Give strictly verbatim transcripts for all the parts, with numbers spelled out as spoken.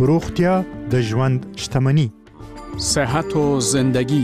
روغتیا د ژوند شتمني. صحت و زندگی.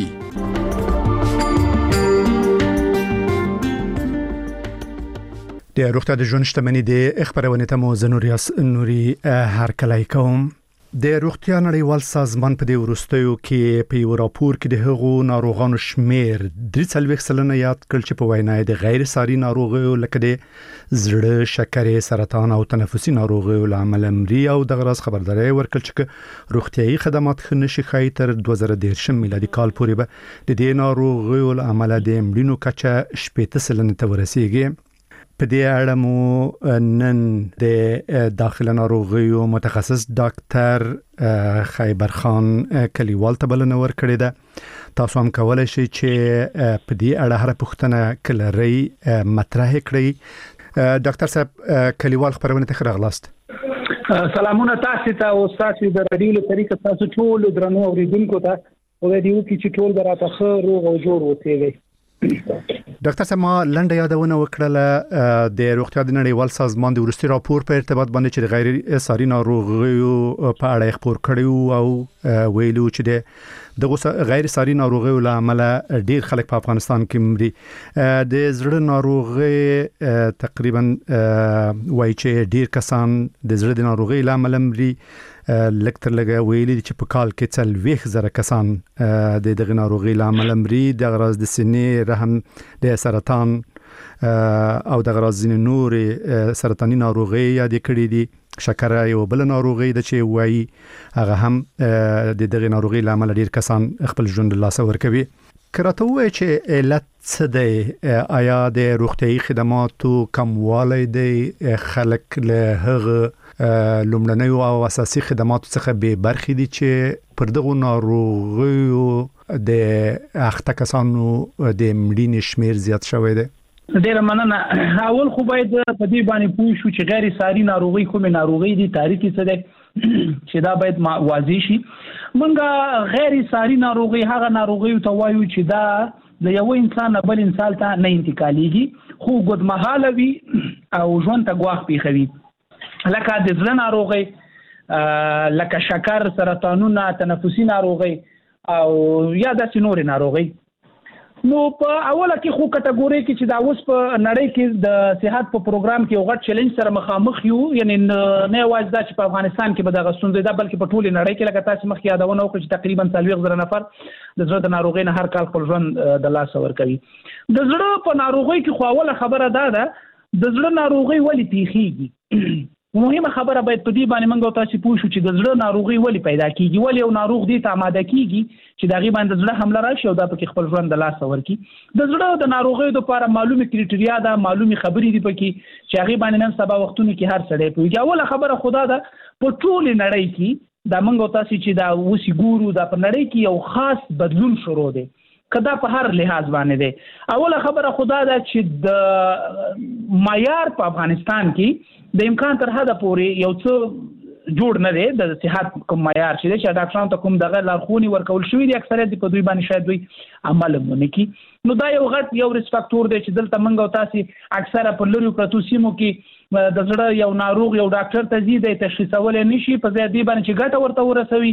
د روغتیا د ژوند شتمني د خبرونه ته مو زنوریاس نوري هر کله کوم. د روغتیا نړیوال سازمان په دې ورستیو کې په یو راپور کې د هغو ناروغانو شمیر درې څلوېښت سلنه یاد کړ چې په وینا د غیر ساري ناروغیو لکه د زړه، شکرې، سرطان او تنفسي ناروغیو له امله مري او د غراس خبرداري ورکړل چې روغتيایي خدمات خنشي خای تر دوه زره دېرش میلادي کال پورې به د دې ناروغیو له امله د مړینو کچه شپږ سلنه ته ورسیږي. په دې اړه مو نن د داخله ناروغیو متخصص ډاکټر خیبر خان کلیوال ته بلنه ورکړې ده. تاسو هم کولای شئ چې په دې اړه هر پوښتنه کلري مطرح کړئ. ډاکټر صاحب کلیوال خبرونه ته راغلاست. سلامونه تاسو ته او تاسو د رادیو طریقه تاسو ټول درنو اوریدونکو ته او د دې وکي چې ټول براته خیر او جوړ وته. ډاکټر صاحب ما لنډه یادونه وکړه د روغتیا د نړیوال سازمان د ورستي راپور په ارتباط باندې چې غیر ساري ناروغیو په اړه خبر کړیو او ویلو چې د دغه غیر ساري ناروغیو له امله ډیر خلک په افغانستان کې مري. د زړه ناروغي تقریبا وایي چې ډیر کسان د زړه د ناروغي له امله مري. لکتر لګا ویلي چې په کال کې څلوېښت زره کسان د دغه ناروغي له امله مري. د غراز د سینې، رحم، د سرطان او د غراز ځینې نور سرطاني ناروغي یاد کړې دي. شکرې یو بل ناروغي د چې وایي هغه هم د دغه ناروغي له امله ډیر کسان خپل ژوند له لاسه ورکوي. کراته وایي چې علت څه دی؟ آیا د روغتيایي خدماتو کموالی دی؟ خلک له هغه لومړنیو او اساسي خدماتو څخه به برخې دي چې پر دغه ناروغیو د اخته کسانو د مړینې شمیر زیات شوی دی؟ ډیر مننه. اول خو باید په دې باندې پوه شو چې غیر ساري ناروغي کومه ناروغي دي، تاریخي څه ده چې دا باید واضح شي. مونږه غیر ساري ناروغي هغه ناروغي ته وایو چې دا د یو انسان بل انسان ته نه انتقالېږي خو ګډمحاله وي او ژوند ته ګواښ پیښوي، لکه د زړه ناروغي، لکه شکر، سرطانونه، تنفسي ناروغي او یا د سینوري ناروغي. نو په اوله کې خو کټګوري کې چې دا اوس په نړۍ کې د صحت په پروګرام کې یو غټ چیلنج سره مخامخ یو، یعنی نه یوازې دا چې په افغانستان کې به دغه ستونزې ده بلکې په ټوله نړۍ کې لکه تاسو مخکې یادونه وکړه چې تقریبا څلوېښت زره نفر د زړه د ناروغۍ نه هر کال خپل ژوند د لاسه ورکوي. د زړه په ناروغۍ کې خو اوله خبره دا ده د زړه ناروغۍ ولې پیښیږي. مهمه خبره باید په دې باندې موږ تاسو پوه شو چې د زړه ناروغي ولې پیدا کیږي، ولې یو ناروغ دي ته آماده کیږي چې دا غي باندې زړه حمله راشي او دا پکې خپل ژوند د لاس ورکی. د زړه د ناروغي لپاره معلومه کریټریا ده، معلومه خبرې دي پکې چې هغه باندې نن سبا وختونو کې هر سړی پوهیږي. اوله خبره خدا ده په ټول نړۍ کې دا موږ تاسو چې دا وسی ګورو دا په نړۍ کې یو خاص بدلون شروع دی کدا په هر لحاظ باندې دی. اوله خبره خدا ده چې د معیار په افغانستان کې د امکان تر حده پورې یو څه جوړ نه دی د صحت کوم معیار چې چې ډاکټرانو ته کوم دغه لارښوونې ورکول شوې دي اکثریت په دوی باندې شاید دوی عمل ونه کړي. نو دا یو غټ یو ریسک فاکټور دی چې دلته موږ او تاسو اکثره په لوري پرتو سیمو کې د زړه یو ناروغ یو ډاکټر ته ځي د تشخیصول نشي په ځای دی باندې چې ګټه ورته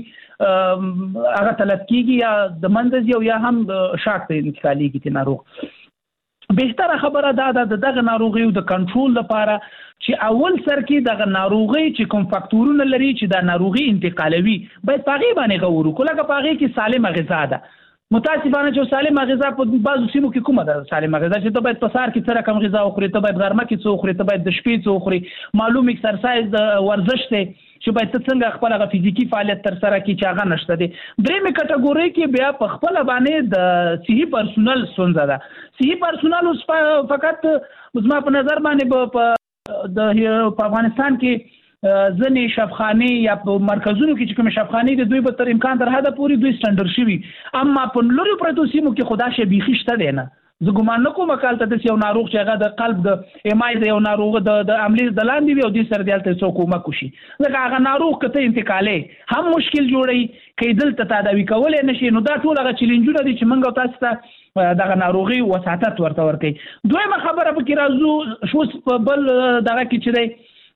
ورسوي هغه تلف کیږي یا د منځ یو یا هم شاک ته انتقالېږي چې ناروغ. بهتره خبره دا ده د دغه ناروغیو د کنټرول لپاره چې اول سر کې دغه ناروغي چې کوم فاکټورونه لري چې دا ناروغي انتقالوي باید پاغي باندې غوړو کله پاغي کې سالمه غذا ده. متاسفانه چې سالمه غذا په بعضو سیمو کې کومه ده سالمه غذا چې ته باید په سار کې سره کم غذا وخوري، ته باید غرمه کې څه وخوري، ته باید د شپې څه وخوري، معلوم ایکسرسایز ورزش ته چې باید څنګه خپل غو فزیکی فعالیت تر سره کې چې هغه نشته دي. درېمه کټګوري کې بیا په خپل باندې د صحي پرسونل ستونزه ده. صحي پرسونل اوس فقط زما په نظر باندې په د افغانستان کې ځنې شفخانه یا په مرکزونو کې چې کوم شفخانه دي دوی به تر امکان تر حده پوری دوی سټانډرډ شوي، اما په لوري پرتو سیمو کې خدا شي بيخي شته دی نه. زه ګمان نه کوم کال ته د یو ناروغ چې هغه د قلب د ایم آی د یو ناروغ د د عملیات د لاندې وي او د سر دلته څوک کومه کوشي ځکه هغه ناروغ کته انتقالې هم مشکل جوړي کې دلته تداوی کول نشي. نو دا ټول هغه چیلنجونه دي چې موږ تاسو ته دغه ناروغي وساتت ورته ورکي. دویمه خبره به کې راځو شو په بل دغه کې چې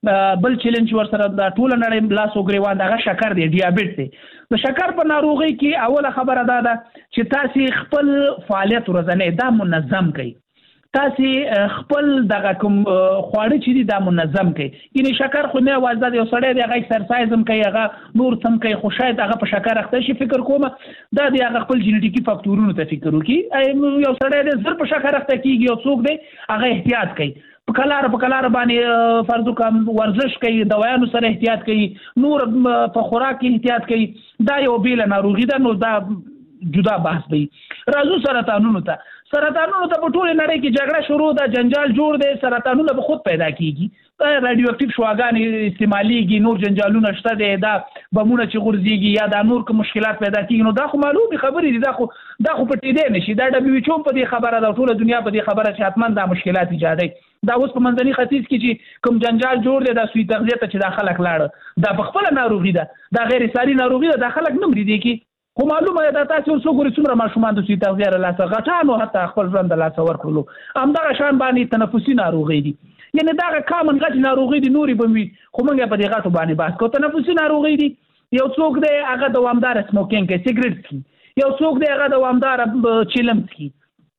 بل چیلنج ورسره د ټول نړۍ لاس وګریوان دغه شکر دی ډیابیټ دی د شکر په ناروغي کې اوله خبره دا ده چې تاسو خپل فعالیت ورځنی دا منظم کړئ تاسو خپل دغه کوم خواړه چې دي دا منظم کړئ یعنی شکر خو نه وازده یو سړی دی هغه ایکسرسایز هم کوي هغه نور څم کوي خو شاید هغه په شکر اخته شي فکر کوم دا دی هغه خپل جینیټیکي فاکتورونو ته فکر وکړي یو سړی دی زر په شکر اخته کیږي او څوک دی هغه احتیاط کوي په کلار په کلار باندې فرض کوم ورزش کوي دوايانو سره احتیاط کوي نور په خوراک کې احتیاط کوي دا یو بیل ناروغي ده نو دا جدا بحث دی راځو سرطانونو ته سرطانونو ته په ټول نړۍ کې جګړه شروع ده جنجال جوړ دی سرطانونه به خود پیدا کیږي رادیو اکټیو شواګان استعماليږي نور جنجالونه شته دي دا بمونه چې غورځيږي یا دا نور کوم مشکلات پیدا کیږي نو دا خو معلومه خبرې دي دا خو دا خو پټې دی نشي دا دبليو ایچ او په دې خبره ده ټول دنیا په دې خبره چې حتمان دا مشکلات ایجادوي دا اوس په منځني ختیځ کې چې کوم جنجال جوړ دی دا سوی تغذیه ته چې داخله کلاړه دا په خپل ناروغي ده دا غیر ساري ناروغي ده داخله نه مري دي کې خو معلومه ده تاسو څو ګوري څومره ماشومان د سوی تغذیه له لاسه غټانو حتی خپل ژوند له لاسه ورکړلو همدغه شان باندې تنفسي ناروغي دي یعنی دا کامن غټ ناروغي دي نوري بموي خو موږ په دې غټو باندې بحث کوو تنفسي ناروغي دي یو څوک دی هغه دوامدار سموکینګ کوي سیګریټ څکي یو څوک دی هغه دوامدار چیلم څکي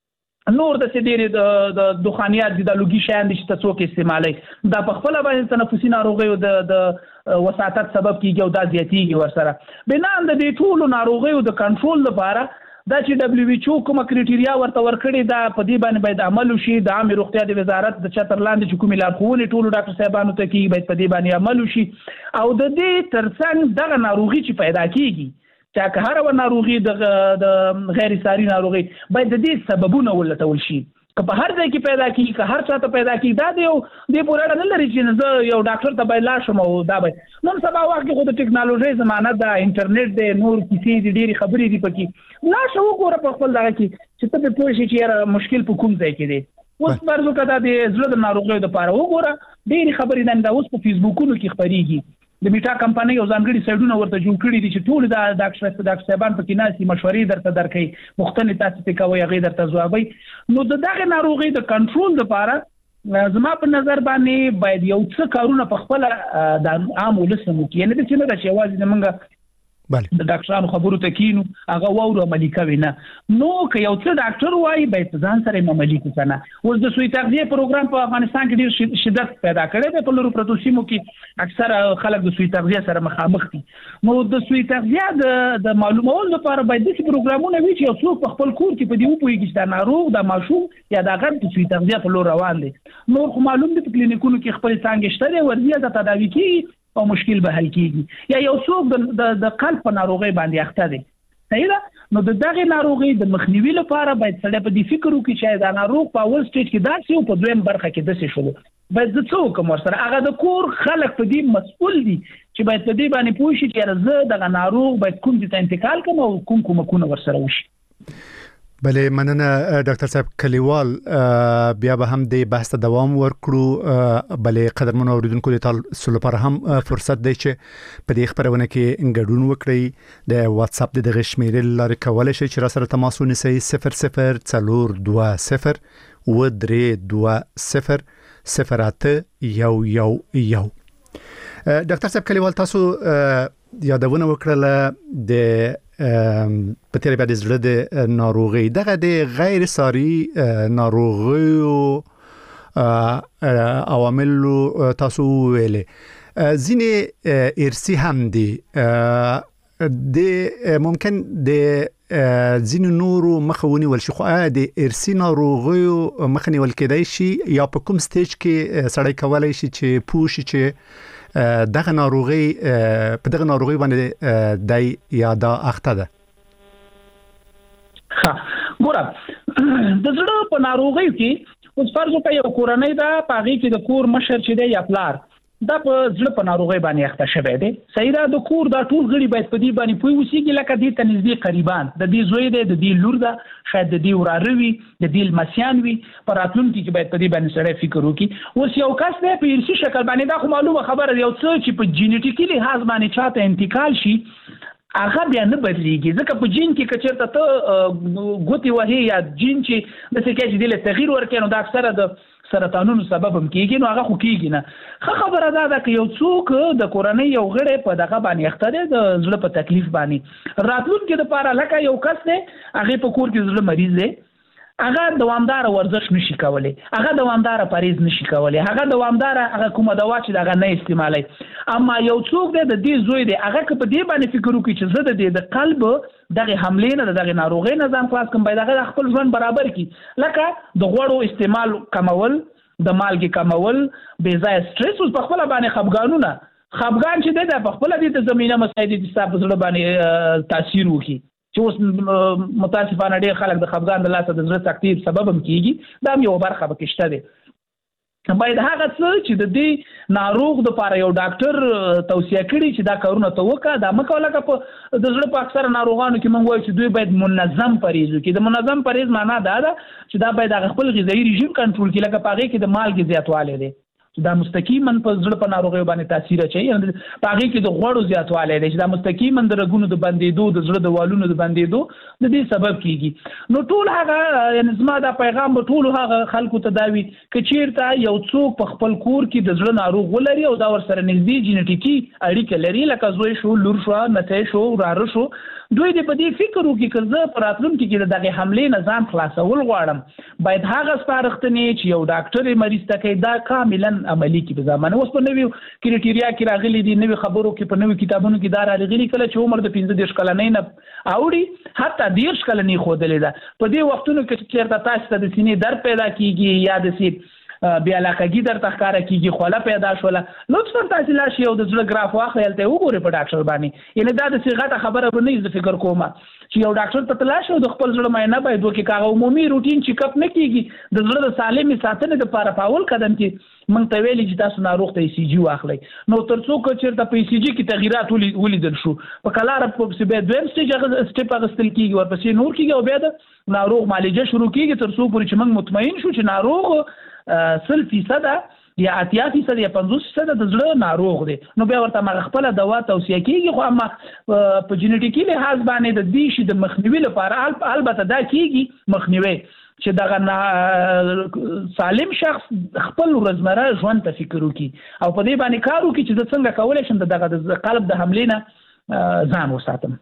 نور د سیډری د دخانیات د لوګي شیان دي چې تاسو کې استعمالي دا په خپل باندې تنفسي ناروغي او د وساتت سبب کیږي او دا زیاتیږي ورسره بنا د دې ټول ناروغي او د کنټرول لپاره دا چې دبليو ایچ او کوم کرایټیریا ورته ورکړي دا په دې باندې باید عمل وشي د عامه روغتیا د وزارت د چتر لاندې چې کومې لارښوونې ټول ډاکټر صاحبانو ته کیږي باید په دې باندې عمل وشي او د دې ترڅنګ دغه ناروغي چې پیدا کیږي چې که هر و ناروغي د غیر ساري ناروغي باید د دې سببونه ولټول شي که په هر ځای کې پیدا کیږي که هر چا ته پیدا کیږي دا دی د پوره نه لري چې زه یو ډاکټر ته باید لاړ شم او دا باید نن سبا وخت کې خو د ټکنالوژي زمانه ده انټرنیټ دی نور کیسې دي ډېری خبرې دي پکې لا شو وګوره په خپل دغه کې چې ته په پوه شي چې مشکل په کوم ځای کې دی اوس مرزو کده د زړه د ناروغیو لپاره وګوره ډېری خبرې دا اوس په فیسبوکونو کې خبريږي د میټا کمپنۍ او ځانګړي سایډونه ورته جوړ کړي دي چې ټول د ډاکټر ډاکټر صاحبان پکې ناسي مشورې درته درکې مختلف تاسو ته کوي هغه درته ځوابي نو دغه ناروغي د کنټرول لپاره زما په نظر باندې باید یو څه کارونه په خپل د عام ولسمو کې یعنی د څه نه راځي واځي موږ بله د ډاکټرانو خبرو ته کینو هغه وورو عملي کوي نه نو که یو څه ډاکټر وایي باید ځان سره عملي کنه اوس د سوی تغذیه پروګرام په افغانستان کې ډیر شدت پیدا کړی دی په لورو پروتو سیمو کې اکثر خلک د سوی تغذیه سره مخامخ دي نو د سوی تغذیه د د معلوماتو لپاره باید د پروګرامونه وي چې څوک په خپل کور کې په دې وپويږي چې دا ناروغ د ماشوم یا د غږ د سوی تغذیه په لور روان دي نو خو معلوم دي په کلینیکونو کې خپل څنګه شته ورزیه د تداوی کې او مشکل به حل کیږي یا یو څوک د د قلب په ناروغي باندې اخته دي صحیح ده نو د دغه ناروغي د مخنیوي لپاره باید سړی په دې فکر وکړي چې دا ناروغ په اول سټیج کې داسې او په دویم برخه کې داسې شول باید د څوک کوم سره هغه د کور خلک په دې مسؤل دي چې باید په دې باندې پوه شي چې زه دغه ناروغ باید کوم ځای ته انتقال کوم او کوم کومکونه ورسره وشي بله مننه ډاکټر صاحب کلیوال بیا به هم د بحث دوام ورکړو بله قدرمنو اوریدونکو تاسو لپاره هم فرصت دی چې په دې خبرونه کې ګډون وکړئ د واتس اپ د غشمیرل لارې کولای شئ چې را سره تماس ونیسئ صفر صفر څلور دوه صفر و درې دوه صفر صفر اته یو یو یو ډاکټر صاحب کلیوال تاسو یادونه وکړه د په تیر بعد زړه د ناروغي دغه د غیر ساري ناروغي او عوامل تاسو ویلې ځینې ارثي هم دي د ممکن د ځینې نورو مخونی ول شي خو د ارثي ناروغي مخنیول کېدای شي یا په کوم سټیج کې سړی کولای شي چې پوه شي چې دغه ناروغي په دغه ناروغي باندې دای یا دا اخته ده ها ګوره د زړه په ناروغي کې اوس فرض وکړئ یو کورنۍ ده په هغه کې د کور مشر چې دی یا پلار دا په زړه په ناروغي باندې اخته شوی دی صحیح ده د کور دا ټول غړي باید په دې باندې پوي وسیږي لکه دې ته نږدې قریبان د دې زوی دی د دې لور ده شاید د دې وراره وي د دې لمسیان وي په راتلونکي کې باید په دې باندې سره فکر وکړي اوس یو کس دی په ارثي شکل باندې دا خو معلومه خبره یو څه چې په جینیټیکي لحاظ باندې چاته انتقال شي هغه بیا نه بدلیږي ځکه په جین کې کچرته ته ګوتی وهي یا جین چې د څه کې چې د تغییر ورکړي نو دا اکثره د سرطانونو سبب هم کیږي نو هغه خو کیږي نه. ښه خبره ده چې یو څوک د کورنۍ یو غړی په دغه باندې اخته دی د زړه په تکلیف باندې راتلونکي دپاره لکه یو کس دی هغې په کور کې زړه مریض دی هغه دوامدار ورزش نشي کولی هغه دوامدار پریز نشي کولی هغه دوامدار هغه کومه دوا چې دغه نه استعمالي. اما یو څوک دی د دې زوی دی هغه که په دې باندې فکر وکړي چې زه د دې د قلب دغه حملې نه دغه ناروغۍ نظام خلاص کوم باید هغه خپل ژوند برابر کړي لکه د غوړو استعمال کمول د مالګې کمول بې ځایه سټرس اوس په خپله باندې خفګانونه خفګان چې دی د په خپله دې ته زمینه مسایل دي ستا په زړه باندې تاثیر وکړي چې اوس متاسفانه ډېر خلک د خفګان د لاسه د زړه سختي سبب هم کیږي دا هم یوه برخه پکې شته دی. باید هغه څه چې د دې ناروغ دپاره یو ډاکټر توصیه کړي چې دا کارونه ته وکړه دا مه کوه لکه په د زړه په اکثره ناروغانو کې موږ وایو چې دوی باید منظم پرهیز وکړي. د منظم پرهیز معنا دا ده چې دا باید هغه خپل غذایي رژیم کنټرول کړي لکه په هغې کې د مالګې زیاتوالی دی دا مستقیما په زړه په ناروغیو باندې تاثیر اچوي په هغې کې د غوړو زیاتوالی دی چې دا مستقیما د رګونو د بندېدو د زړه د والونو د بندېدو د دې سبب کیږي. نو ټول هغه یعنې زما دا پیغام به ټولو هغه خلکو ته دا وي که چېرته یو څوک په خپل کور کې د زړه ناروغ ولري او دا ورسره نږدې جینټیکي اړیکه لري لکه زوی شو لور شوه نتی شو وراره شو دوی دې په دې فکر وکړي که زه په راتلونکي کې د دغې حملې نه ځان خلاصول غواړم باید هغه سپارښتنې چې یو ډاکټر یې مریض ته کوي دا کاملا عملي کړي. په زمانه اوس په نوي کرایټیریا کې راغلي دي نوي خبرو کې په نوي کتابونو کې دا راغلي کله چې عمر د پنځه دېرش کلنۍ نه اوړي حتی دېرش کلنۍ ښودلې ده په دې وختونو کې چې چېرته تاسو ته د سینې درد پیدا کیږي یا داسې بې علاقګي درته ښکاره کېږي خوله پیدا شوله لطفا تاسې لاړ شئ یو د زړه ګراف واخلئ هلته یې وګورئ په ډاکټر باندې یعنې دا داسې غټه خبره به نه وي زه فکر کوم چې یو ډاکټر ته ته لاړ شئ او د خپل زړه معاینه باید وکړي که هغه عمومي روټین چیکپ نه کېږي د زړه د سالمې ساتنې دپاره په اول قدم کې موږ ته ویلي چې تاسو ناروغ ته ای سی جي واخلئ نو تر څو که چېرته په ای سی جي کې تغیرات ولیدل شو په کلاره پسې بیا دویم سټیج سټیپ اخیستل کېږي ورپسې نور کېږي او بیا د ناروغ معالجه شروع کېږي تر څو پورې چې موږ مطمئن شو چې ناروغ سل فیصده یا اتیا فیصده یا پنځوس فیصده د زړه ناروغ دی نو بیا ورته هغه خپله دوا توصیه کېږي خو اما په جینټیکي لحاظ باندې د دې شي د مخنیوي لپاره البته دا کېږي مخنیوي چې دغه سالم شخص خپل ورځمره ژوند ته فکر وکړي او په دې باندې کار وکړي چې زه څنګه کولی شم د دغه د قلب د حملې نه ځان وساتم.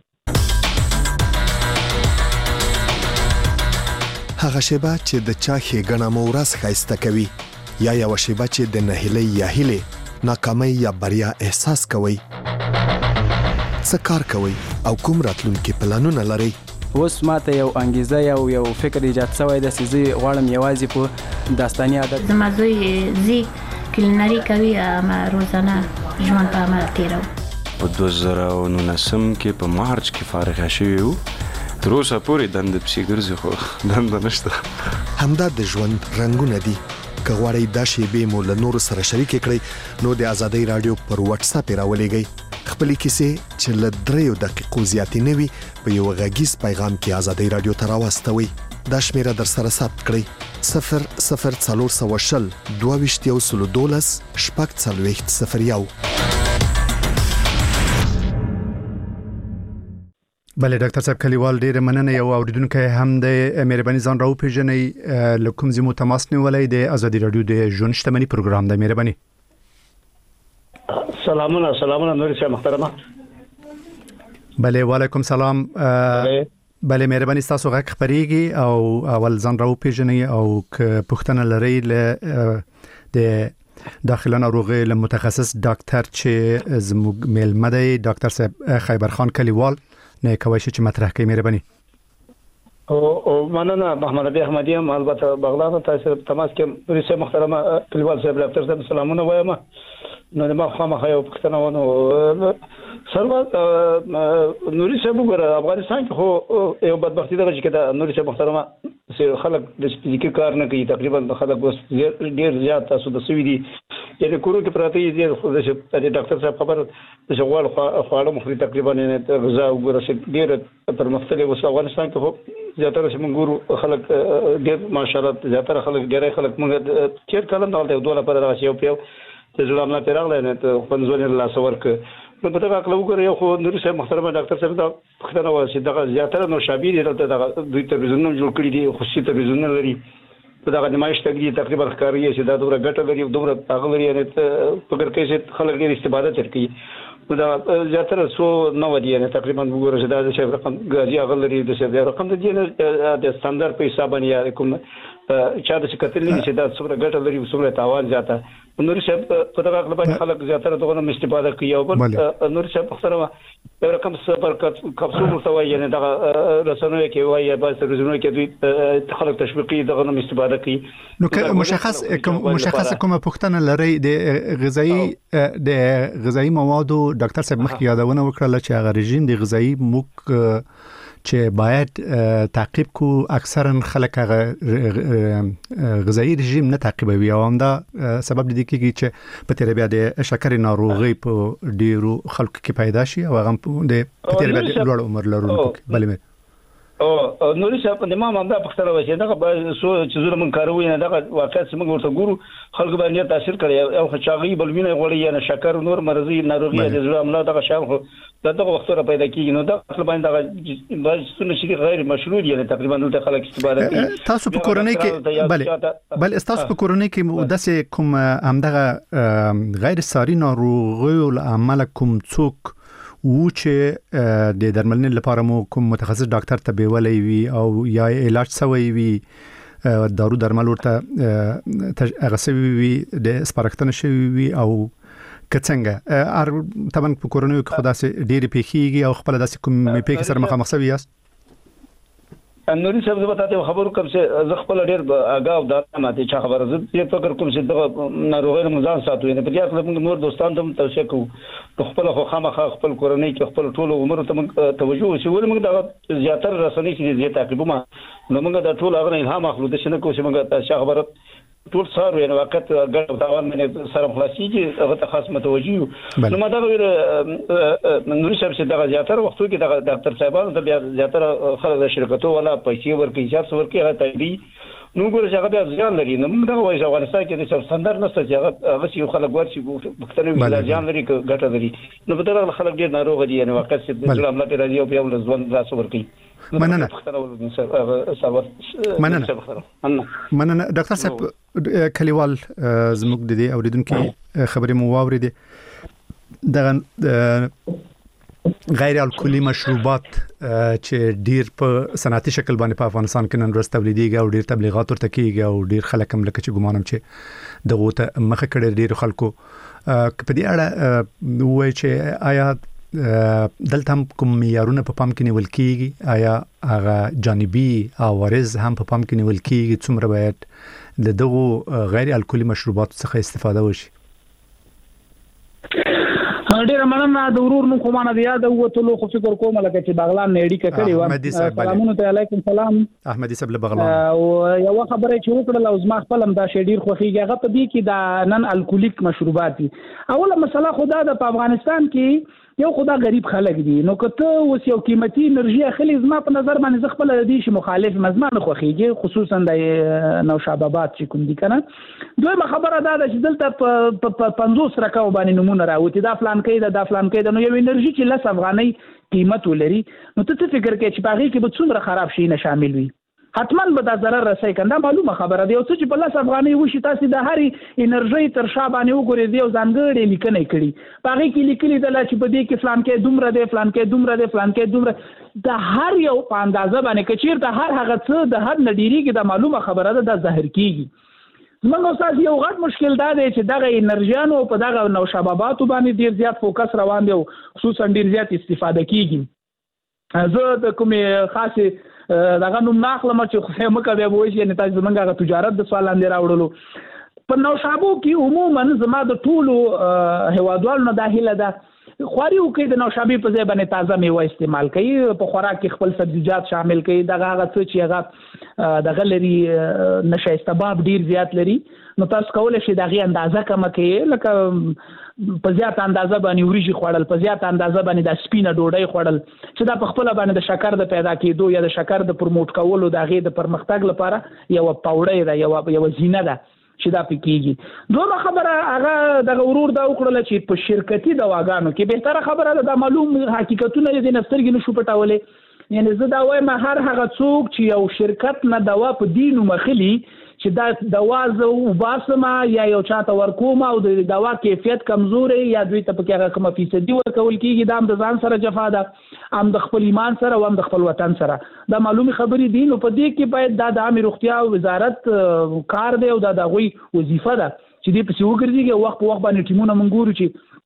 هغه شیبه چې د چا ښېګڼه مو ورځ ښایسته کوي یا یوه شیبه چې د نهیلۍ یا هیلې ناکامۍ یا بریا احساس کوئ څه کار کوئ او کوم راتلونکي پلانونه لرئ؟ اوس ماته یو انګیزه یو یو فکر ایجاد شوی ده چې زه غواړم یوازې په داستاني عادت زما زوی زی کلینري کوي اما روزانه ژوند په عمل تېروم. په دوه زره او نولسم کې په مارچ کې فارغه شوي وو تر اوسه پورې دنده پسې ګرځي خو دنده نشته. همدا د ژوند رنګونه دي که غواړئ دا شیبې مو له نورو سره شریکې کړئ نو د ازادۍ راډیو پر وټساپ یې راولېږئ خپلې کیسې چې له دریو دقیقو زیاتې نه وي په یوه غږیز پیغام کې ازادۍ راډیو ته راواستوئ. دا شمیره در سره ثبت کړئ صفر صفر څلور سوه شل دوه ویشت یو سلو دولس شپږ څلوېښت صفر یو. بله ډاکټر صاحب کلیوال ډیره مننه یو اوریدونکی هم د مهرباني ځان راو پیژنئ له کوم ځای مو تماس نیولی د ازادي راډیو د ژوند شتمني پروګرام د مهرباني. سلامونه سلامونه نوري صاحب محترمه. بله وعلیکم سلام. بله مهرباني ستاسو غږ خپریږي او اول ځان راو پیژنئ او که پوښتنه لرئ له د داخله ناروغي له متخصص ډاکټر چې زموږ میلمه دی ډاکټر صاحب خیبرخان کلیوال نه کوي چې مطرح کوي مهرباني. او او مننه محمد ابي احمدي هم البته بغلان تاسو تماس کې پولیس محترمه کلیوال صاحب ډاکټر صاحب سلامونه وایم نو ما خامخا یو پښتنه ونه سره نوري صاحب وګوره افغانستان کې خو یو بدبختی ده چې دا نوري صاحب محترمه سره خلک د فزیکي کار نه کوي تقریبا خلک اوس ډیر زیات تاسو د سوي دي یعنی کورو کې پراته دي خو د ډاکټر صاحب خبر د شغال خواړه مخري تقریبا نه غذا وګوره چې ډیر پر مختلف وس افغانستان کې خو زیاتره چې موږ ګورو خلک ډیر ماشاءالله زیاتره خلک ډیر خلک موږ چیر کلم نه دوه لپاره راځي او په چې زړه امنا پیراغله نه ته خپل لا سورک نو په تاسو خپل وګورئ یو خو نور صاحب محترمه ډاکټر صاحب دا پښتنه و چې دا زیاتره نو شابیر دلته دا دوی ته بزنه جوړ کړی دي خصوصي ته بزنه لري په دغه نمایش کې تقریبا ښکاري چې دا دومره ګټه لري دومره هغه لري یعنی فکر کوي چې خلک ډېر استفاده کوي دا زیاتره سو نو ودی نه تقریبا وګوره چې دا چې رقم غازی هغه لري د څه رقم د دې د ستاندر په حساب باندې کوم چا د کتل نه چې دا څومره ګټه لري څومره تاوان زیاته نور څه په دغه خپل باندې خلک زیاتره دغه استفاده کوي او نور څه په سره یو رقم سفر کپسول ورته وایي نه دغه رسنوي کې وایي بس رسنوي کې دوی خلک تشویقي دغه استفاده کوي نو که مشخص کوم مشخص کومه پوښتنه لري د غذایی د غذایی موادو ډاکټر صاحب مخکې یادونه وکړه چې هغه رژیم د غذایی موک چې باید تعقیب کو اکثرا خلک هغه غذایی رژیم نه تعقیبوي او همدا سبب دي کېږي چې په تیر بیا د شکر ناروغي په ډیرو خلکو کې پیدا شي او هغه د په تیر بیا د لوړ عمر لرونکو کې بلې او نوري صاحب د ما مامدا پختره وشه دغه سو چې زوره من کاروي نه دغه واقعیت سم ورته ګورو خلک باندې تاثیر کوي او خچاغي بلوینه غوړي یا شکر نور مرضی ناروغي د زړه عمله دغه شام خو دغه وختره پیدا کیږي نو د خپل باندې دغه باز سونه شي غیر مشروع دي تقریبا د خلک استفاده کوي تاسو په کورنۍ کې بل بل تاسو په کورنۍ کې داسې کوم همدغه غیر ساري ناروغي او عمل کوم څوک و چې د درملنې لپاره مو کوم متخصص ډاکټر ته بیولې وي او یا علاج سوی وي دارو درمل ورته هغه سوی وي د سپارښتنه شوی وي او کڅنګه ار طبعا په کورونو کې خدا سي ډېری پیخيږي او خپل داسې کوم پیخي سره مخامخ شوی یاست نوري صاحب زه به تاسو خبرو کوم چې زه خپل ډېر اگاو دا ماته چا خبره زه یو فکر کوم چې دغه ناروغي مزان ساتو نه په دې خپل نور دوستان ته توصيه کوم خپل خو خامخا خپل کورنۍ کې خپل ټول عمر ته توجه وشي ول موږ دا زیاتره رسنۍ چې زیات تعقیب ما نو موږ دا ټول هغه الهام اخلو د شنه کوم چې موږ تاسو خبره ټول سره یو وخت ګټه تاوان باندې سره خلاصيږي هغه ته خاص متوجي نو ما دا ویل نوري صاحب چې دا زیاتره وختو کې دا ډاکټر صاحبانو ته بیا زیاتره خلک د شرکتو ولا پیسې ورکړي چې څور کې هغه تایبي نو ګور چې هغه بیا ځان لري نو موږ دا وایي چې افغانستان کې د ستاندر نشته چې هغه هغه یو خلک ورشي مختلف ځان لري ګټه لري نو په دغه خلک ډیر ناروغ دي یعنی وخت چې د عملت راځي او بیا ول ځوان لاس ورکړي مننه مننه مننه ډاکټر صاحب کلیوال زموږ د دې اوریدونکو خبرې مو واوریدې دغه غیر الکولي مشروبات چې ډیر په صنعتي شکل باندې په افغانستان کې نن ورځ تولیدېږي او ډیر تبلیغات ورته کیږي او ډیر خلک هم لکه چې ګمانم چې دغه ته مخه کړي ډیر خلکو په دې اړه وایي چې آیا دلته هم کوم معیارونه په پام کې نیول کیږي آیا هغه جانبي عوارض هم په پام کې نیول کیږي څومره باید د دغه غیر الکولي مشروبات څخه استفاده وشي ډیر مننه د ورور نو کومه نه یاد وته خو فکر کوم لکه چې بغلان نه اړیکه کړې و سلامونه علیکم سلام احمدي صاحب بغلان او یو خبره چې وکړه او زما خپل هم دا شی ډیر خوخیږي هغه په دې کې دا نن الکولیک مشروبات دي اوله مسله خدا د افغانستان کې یو خدا غریب خلک دي نو کته اوس یو قیمتي انرژي اخلي زما په نظر باندې خپل د دې شي مخالف مزمان خوخیږي خصوصا د نوشاباد چې کوم دي کنه دویمه خبره دا ده چې دلته په پنځوس رقم باندې نمونه راوتی دا فلان کې دا فلان کې نو یو انرژي چې لس افغاني قیمت ولري نو ته فکر کې چې باغی کې به څومره خراب شي نه شامل وي حتما به دا ضرر رسي کنده معلومه خبره دی او چې په لاس افغاني وشي تاسو د هري انرژي تر شابانه وګورئ دی او ځانګړي لیکنه کړي باغی کې لیکلي د لا چې په دې کې فلان کې دومره دی فلان کې دومره دی فلان کې دومره د هر یو په اندازه باندې کچیر د هر هغه څه د هر نډيري کې د معلومه خبره ده د ظاهر کیږي زموږ استاد یو غټ مشکل دا دی چې دغه انرژيانو په دغه نوشاباتو باندې ډیر زیات فوکس روان دی او خصوصا ډیر زیات استفاده کیږي زه د کومه خاصه داغه نوم ناخلم چې خو مکه بیا وایي چې تاسو زمونږه تجارت د سوال لاندې راوړلو په نوشابو کې عموما زما د ټولو هوادوالو نه داخله ده خواري وکي د نوشابې په ځای باندې تازه میوه استعمال کوي په خوراک کې خپل سبزیجات شامل کوي دغه هغه څه چې هغه دغه لري نشه استباب ډیر زیات لري نو تاسو کولای شئ دغه اندازه کم کړئ لکه په زیات اندازه باندې وريجي خوړل په زیات اندازه باندې د سپینه ډوډۍ خوړل چې دا په خپل باندې د شکر د پیدا کېدو یا د شکر د پروموټ کولو د غي د پرمختګ لپاره یو پاوډر ده یو یو زینه ده چې دا پکېږي دوه خبره هغه د ورور دا وکړل چې په شرکتي دواګانو کې به تر خبره د معلوم حقیقتونه د نفترګي نشو پټولې یعنی زه دا وایم هر هغه څوک چې یو شرکت نه دوا په دینو مخلي چې دا دوا زه وباسم یا یو چاته ورکوم او د دوا کیفیت کمزوري یا دوی ته پکې هغه کومه فیصدي ورکول کیږي دا هم د ځان سره جفا ده هم د خپل ایمان سره او هم د خپل وطن سره دا معلومي خبرې دي. نو په دې کې باید دا د عامه روغتیا وزارت کار دی او دا د غوي وظیفه ده چې دې په څو ګرځيږي وخت په وخت باندې ټیمونه منګورو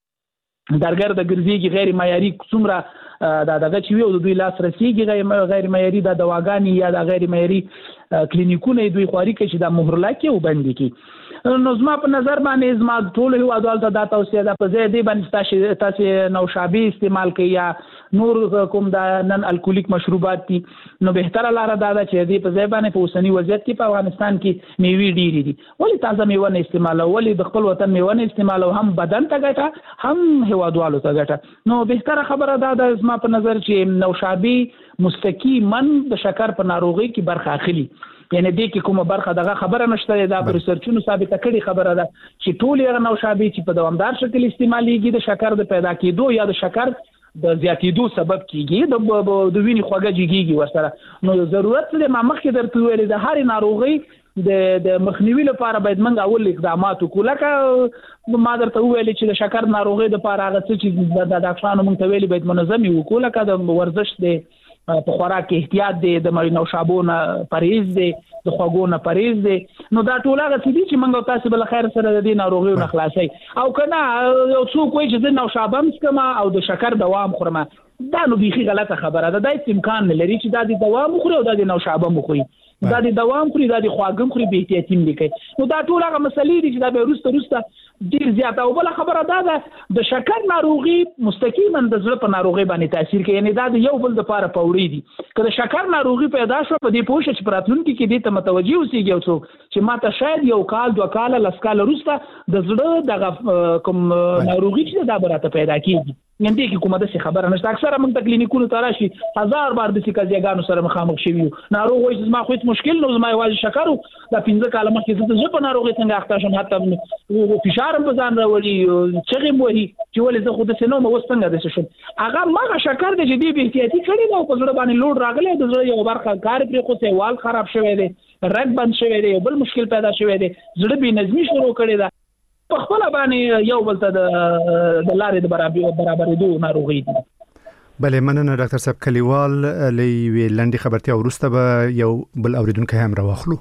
چې درګر د ګرځيږي غیر معیاري څومره دا دغه چې وي او دوی لاس رسیږي غیر معیاري د دواګانی یا د غیر معیاري کلینیکونه دوی خواري کوي چې د مهرلا کې وبندي کی. نو زما په نظر باندې زما ټول هیوادوال ته دا توصیه ده په ځای دی باندې تاسو نوشابه استعمال کوي یا نور کوم د نن الکولیک مشروبات دي نو بهتره لاره دا ده چې دې په ځای باندې په اوسنی وضعیت کې په افغانستان کې میوې ډېرې دي ولې تازه میوه نه استعمالو ولې د خپل وطن میوه نه استعمالو هم بدن ته ګټه هم هیوادوالو ته ګټه. نو بهتره خبره دا ده زما په نظر چې نوشابه مستقیما د شکر په ناروغي کې برخه اخلي یعنی دې کې کومه برخه دغه خبره نشته دا پر ریسرچونو ثابته کړي خبره ده چې ټول یې نوشابه چې په دوامدار شکل استعماليږي د شکر د پیدا کېدو یا د شکر د زیاتېدو سبب کیږي د د وینې خوږه جګیږي ورسره. نو ضرورت دې ما مخکې درته ویل د هر ناروغي د د مخنیوي لپاره باید موږ اول اقدامات وکړو لکه ما درته ویل چې د شکر ناروغي د لپاره هغه چې د ډاکټرانو موږ ته ویلي باید منظم وکړو لکه د ورزش د په خوراک کې احتیاط دی د نوشابو نه پرهیز دی د خوږو نه پرهیز دی. نو دا ټول هغه څه دي چې موږ تاسو بل خیر سره د دې ناروغیو نه خلاصي او کنه یو څوک وایي چې د نوشابه مسکما او د شکر دوام خورم دا نو بيخي غلطه خبره ده. دا امکان نه لري چې دا د دوام مخوري او دا د نوشابه مخوري دا د دوام خوري دا د خواږم خوري به احتیاطیم لیکي. نو دا ټول هغه مسلې دي چې دا به روسته روسته ډیر زیات او بل خبره دا ده د شکر ناروغي مستقیما د زړه په ناروغي باندې تاثیر کوي یعنی دا د یو بل د لپاره پوری دي. کله شکر ناروغي پیدا شو په دې پوښتنه چې پراتلونکو کې دې ته متوجي اوسېږي او څوک چې ماته شاید یو کال دوه کال لسکال روسته د زړه د کوم ناروغي چې دا براته پیدا کیږي یعنی کې کومه د خبره نشته. اکثره موږ د کلینیکونو ته راشي هزار بار د سکازیګانو سره مخامخ شوي ناروغ وایي چې ما خو هیڅ مشکل نه زما یوازې شکر دا پنځه کاله مخکې د زړه ناروغي څنګه اخته شم حتی فشار په ځان راوړي چې وایي چې ولې زه خو د سينو مو څنګه د شم هغه ما شکر د جدي به احتیاطي کړی نو په زړه باندې لوډ راغلی د زړه یو برخه کار پرې خو سه وال خراب شوی دی رګ بند شوی دی بل مشکل پیدا شوی دی زړه به نظمی شروع کړی دا په خپل باندې یو بل ته د لارې د برابر برابرېدو ناروغي دي. بله مننه ډاکټر صاحب کلیوال لوي لنډي خبرتي ورسته به یو بل اوریدونکو هم راوخلو.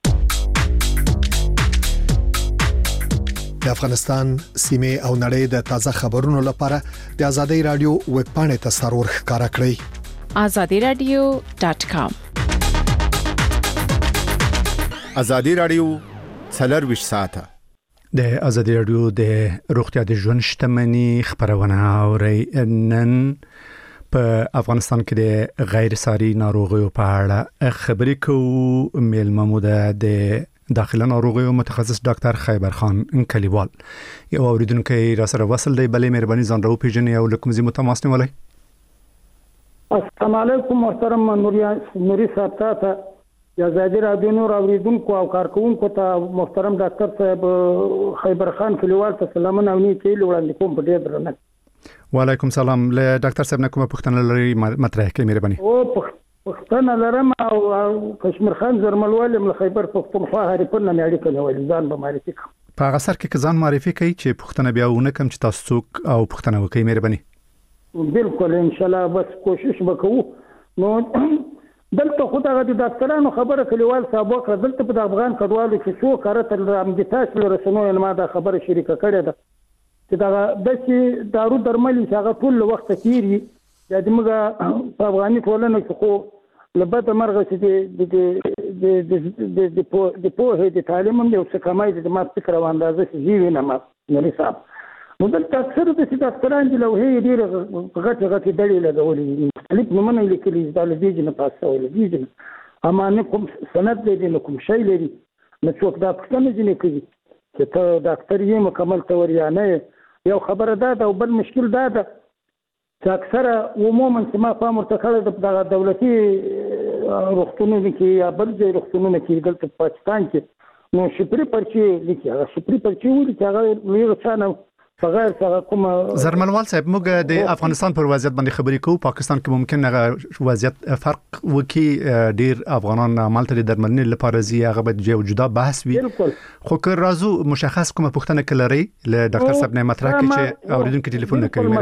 د افغانستان سیمه او نړۍ د تازه خبرونو لپاره د ازادي رادیو ویب پاڼې ته سرور ښکارا کړئ azadi radio dot com. ازادي رادیو څلور ویشت ساعته د ازادي رادیو د روغتیا د ژوند شتمنۍ خبرونه اوري. نن په افغانستان کې د غیر ساري ناروغیو په اړه خبرې کوو. میلمه مو د داخله ناروغیو متخصص ډاکټر خیبر خان کلیوال یو اوریدونکو را سره وصل دی. بلې مهرباني ځان راو پیژنې او لکه مزي متماس نه ولای. السلام علیکم محترم نوریا نوري صاحب ته یا ازادي رادیو نور اوریدونکو او کارکونکو ته محترم ډاکټر صاحب خیبر خان کلیوال ته سلامونه او نیکی وړاندې کوم په ډیر درنه. وعلیکم سلام. له ډاکټر صاحب نه کومه پوښتنه لري مطرح کړئ مهرباني. او پښتنه لرم او کشمیر خان زرملوال له خیبر پښتونخوا هریپور نه اړیکه نیولې ځان به معرفي کوم. په هغه سر کې ځان معرفي کوي چې پښتنه بیا ونه کوم چې تاسو څوک او پښتنه وکړي مهرباني. بالکل ان شاء الله بس کوشش وکړو. نو دلته خدای د ډاکټرانو خبره کلیوال صاحب وکړه دلته په افغان کډوالو کې څو کارته امدتاس لرسنو ما دا خبره شریکه کړې ده چې دا د چې دارو درمل چې هغه ټول وخت تیری د موږ په افغاني ټولنه کې خو لبد مرغه چې د د د د د په د تعلیم هم یو څه کمای د ما فکر او اندازه چې جیوی نه ما نه حساب نو دلته اکثر د ډاکټرانو د لوهې ډیر غټ غټ ډلې لګولې مختلف نمونه لیکلي د لږه نه پاسه ولې اما نه کوم سند دی نه کوم شی لري نو څوک دا پښتنه ځنه کوي چې ته ډاکټر یې مکمل توریا نه یو خبره ده او بل مشکل ده چې اکثره عموما چې ما فهم ورته کړی د دولتي روغتونونو کې یا بل ځای روغتونونو کې دلته په پاکستان کې نو شپري پرچې لیکي هغه شپري پرچې ولې چې هغه لوی څنګه بغیر څنګه کوم زرملوال صاحب موږ د افغانستان پر وضعیت باندې خبرې کوو. پاکستان کې ممکن هغه وضعیت فرق وکي، ډیر افغانان مالته د درملنې لپاره زی هغه به جدا بحث وي. خو که راځو مشخص کومه پوښتنه کلري له ډاکټر صاحب نه مطرح کړي چې اوریدونکو ټلیفون نه کوي.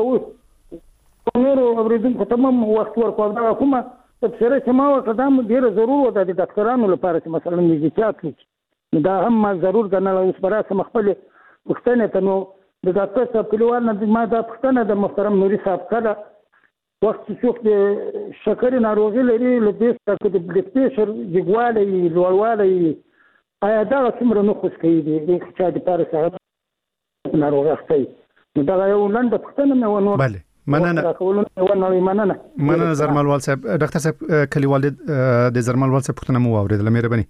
مهرباني. نور اوریدونکو تمام وخت ورکوم دا کومه تفسیر چې ما وکړم ډیر ضروري ده د ډاکټرانو لپاره چې مثلا نزیکات وي دا هم ضرور کنه اوس براسه مخبل پښتنه ته نو د ډاکټر صاحب کلیوال نه ما دا پښتنه د محترم نوري صاحب کړه وخت چې د شکر ناروغي لري له دې څخه د بلډ پريشر جګوالی لوړوالی آیا دا څومره نه خوش کوي د چې د پاره صاحب ناروغي اخته نو دا یو لنډه پښتنه نه ونه. بله مننه مننه مننه زرملوال صاحب. ډاکټر صاحب کلیوال د زرملوال صاحب پښتنه مو اوریدل. مهرباني.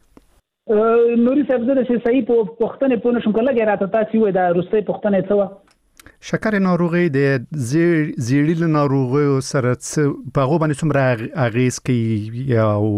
نوري صاحب زه د صحیح په پښتنې په نشم کله راته تاسو وای دا روسي پښتنې څه شکر ناروغي د زیړی ناروغي سره په غو باندې څومره اغیز کوي او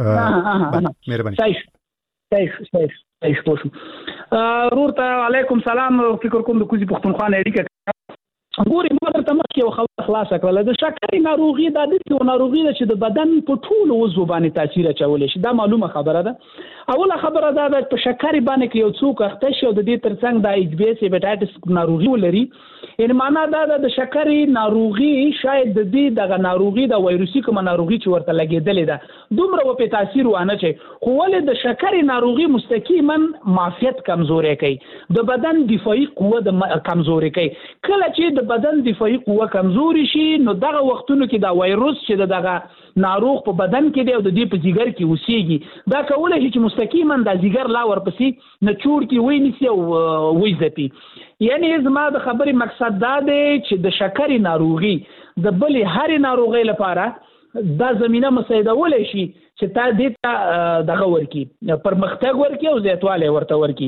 مهرباني. صحیح صحیح صحیح صحیح پوښتنه ورته علیکم سلام. فکر کوم د کوزي پښتونخوا نه اړیکه ګوري ما درته مخکې یو خبره خلاصه کړله. د شکرې ناروغي دا د ناروغي ده چې د بدن په ټولو عضو باندې تاثیر اچولی شي. دا معلومه خبره ده. اوله خبره دا ده په شکرې باندې کې یو څوک اخته شي او د دې ترڅنګ د ایچ بي اس هیپاټایټس ناروغي ولري، یعنې معنا دا ده د شکرې ناروغي شاید د دې دغه ناروغي د وایروسي کومه ناروغي چې ورته لګېدلې ده دومره و په تاثیر وانه چي، خو ولې د شکرې ناروغي مستقیما معافیت کمزوري کوي، د بدن دفاعي قوه د کمزوري کوي. کله چې د بدن دفاعي قوه کمزوري شي نو دغه وختونو کې دا وایروس چې دغه ناروغ په بدن کې دی او د دې په جګر کې اوسېږي دا کولای شي چې مستقیما د جګر لا ورپسې نه چور کې وای نسی او وای زپی. یعنی زما د خبرې مقصد دا دی چې د شکرې ناروغي د بلې هرې ناروغۍ لپاره دا زمينه مساعدولای شي چې تا دې ته دغه ورکی پرمختګ ورکی او زیاتواله ورته ورکی.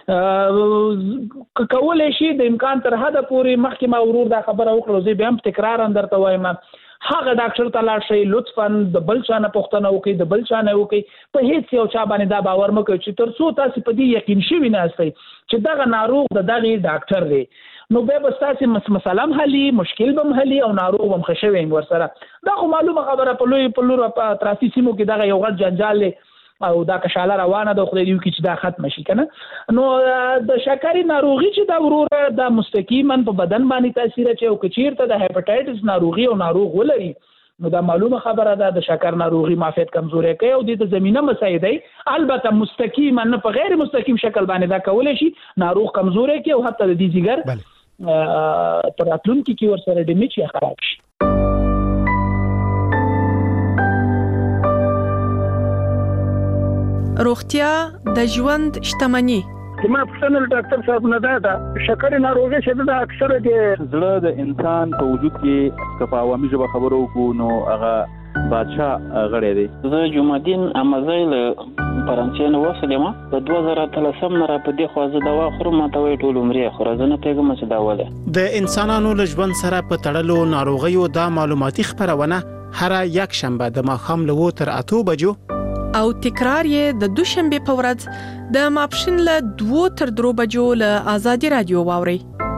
کولای شي د امکان تر حده پورې مخکې ما ورور دا خبره وکړه زه به هم تکرار اندرته وایم هغه ډاکټر ته لاړ شئ لطفاً د بل چا نه پوښتنه وکړئ د بل چا نه وکړئ په هیڅ یو چا باندې دا باور مه کوئ چې تر څو تاسو په دې یقین شوي نه یاستئ چې دغه ناروغ د دغې ډاکټر دی نو بیا به ستاسې مسله هم حلي مشکل به هم حلي او ناروغ به هم ښه شوی یم ورسره. دا خو معلومه خبره په لوی په لور په اطرافي سیمو کې دغه یو غټ جنجال دی او دا کشاله روانه ده خدای دې وکړي چې دا ختم شي کنه. نو د شکرې ناروغي چې دا وروره دا مستقیما په بدن باندې تاثیر اچوي او که چیرته د هیپاټایټس ناروغي او ناروغ ولري نو دا معلومه خبره ده د شکر ناروغي معافیت کمزوري کوي او د زمينه مساعدي البته مستقیما نه په غیر مستقیم شکل باندې دا کولای شي ناروغ کمزوري کوي او حتی د دې جګر پر اتلونکو کې ورسره د میچ خراب شي. روغتیا د ژوند شتمني. ما پښتنه ډاکټر صاحب نه دا ده شکرې ناروغي چې دا اکثره د زړه د انسان په وجود کې کپا عوامي ژبه خبرو کو نو هغه بادشاه غړی دی. زه جمعدین امازیل فرانسې نو وسلم په دوه زره اتلسم نه را په دې خو زه دوا خورم ماته وی ټول عمرې خو زه نه پیګم چې دا وله د انسانانو له ژوند سره په تړلو ناروغیو دا معلوماتي خبرونه هر یک شنبه د ماښام له تر اتو بجو او تکرار یې د دوشنبه په ورځ د ماپښین له دوه تر درو بجو له آزادي رادیو واوري.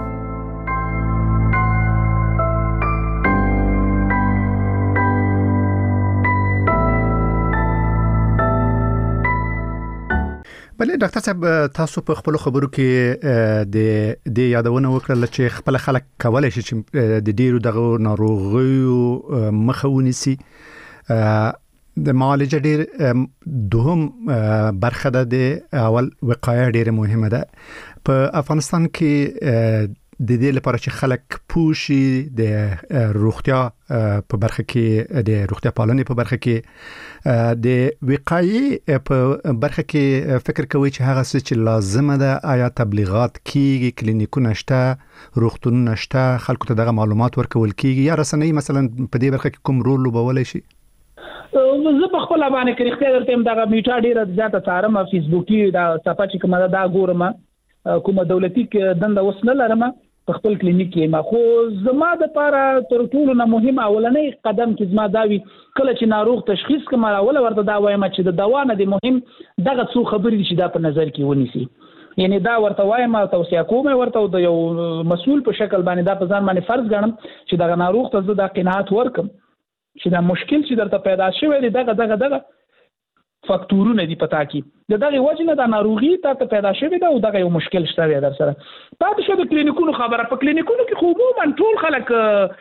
بله ډاکټر صاحب تاسو په خپل خبرو کې د د یادونه وکړل چې خپل خلک کولای شي چې د ډیرو دغه ناروغیو مخه ونیسي. د معالجه ډیر دوهم برخه ده د اول وقایه ډیره مهمه ده په افغانستان کې د دې لپاره چې خلک پوښي د روغتیا په برخه کې د روغتیا پالنې په برخه کې د وقایې په برخه کې فکر کوي چې هغه څه چې لازمه ده آیا تبلیغات کیږي کلینیکونه شته روغتونونه شته خلکو ته دغه معلومات ورکول کیږي یا رسنۍ مثلا په دې برخه کې کوم رول لوبولی شي؟ زه په خپل باندې کې اختیار درته دا میټا ډیره زیاته څارم فیسبوکي دا صفحه چې کومه دا ګورم کومه دولتي دنده وسنه لرم په خپل کلینیک کې ما خو زما د لپاره تر ټولو نه مهم اولنۍ قدم چې زما دا وی کله چې ناروغ تشخیص کوم اول ورته دا وایم چې د دوا نه دی مهم دغه څو خبرې چې دا په نظر کې ونیسي یعنی دا ورته وایم او توصیه کوم ورته د یو مسؤل په شکل باندې دا په ځان باندې فرض ګڼم چې دا ناروغ ته زه د قناعت ورکم چې دا مشکل چې درته پیدا شوی دی دغه دغه دغه فاکتورونه دي پتا کی د دغه وجه نه د ناروغي ته پیدا شوی دا او دغه یو مشکل شته دی در سره پاتې شو د کلینیکونو خبره په کلینیکونو کې خو عموما ټول خلک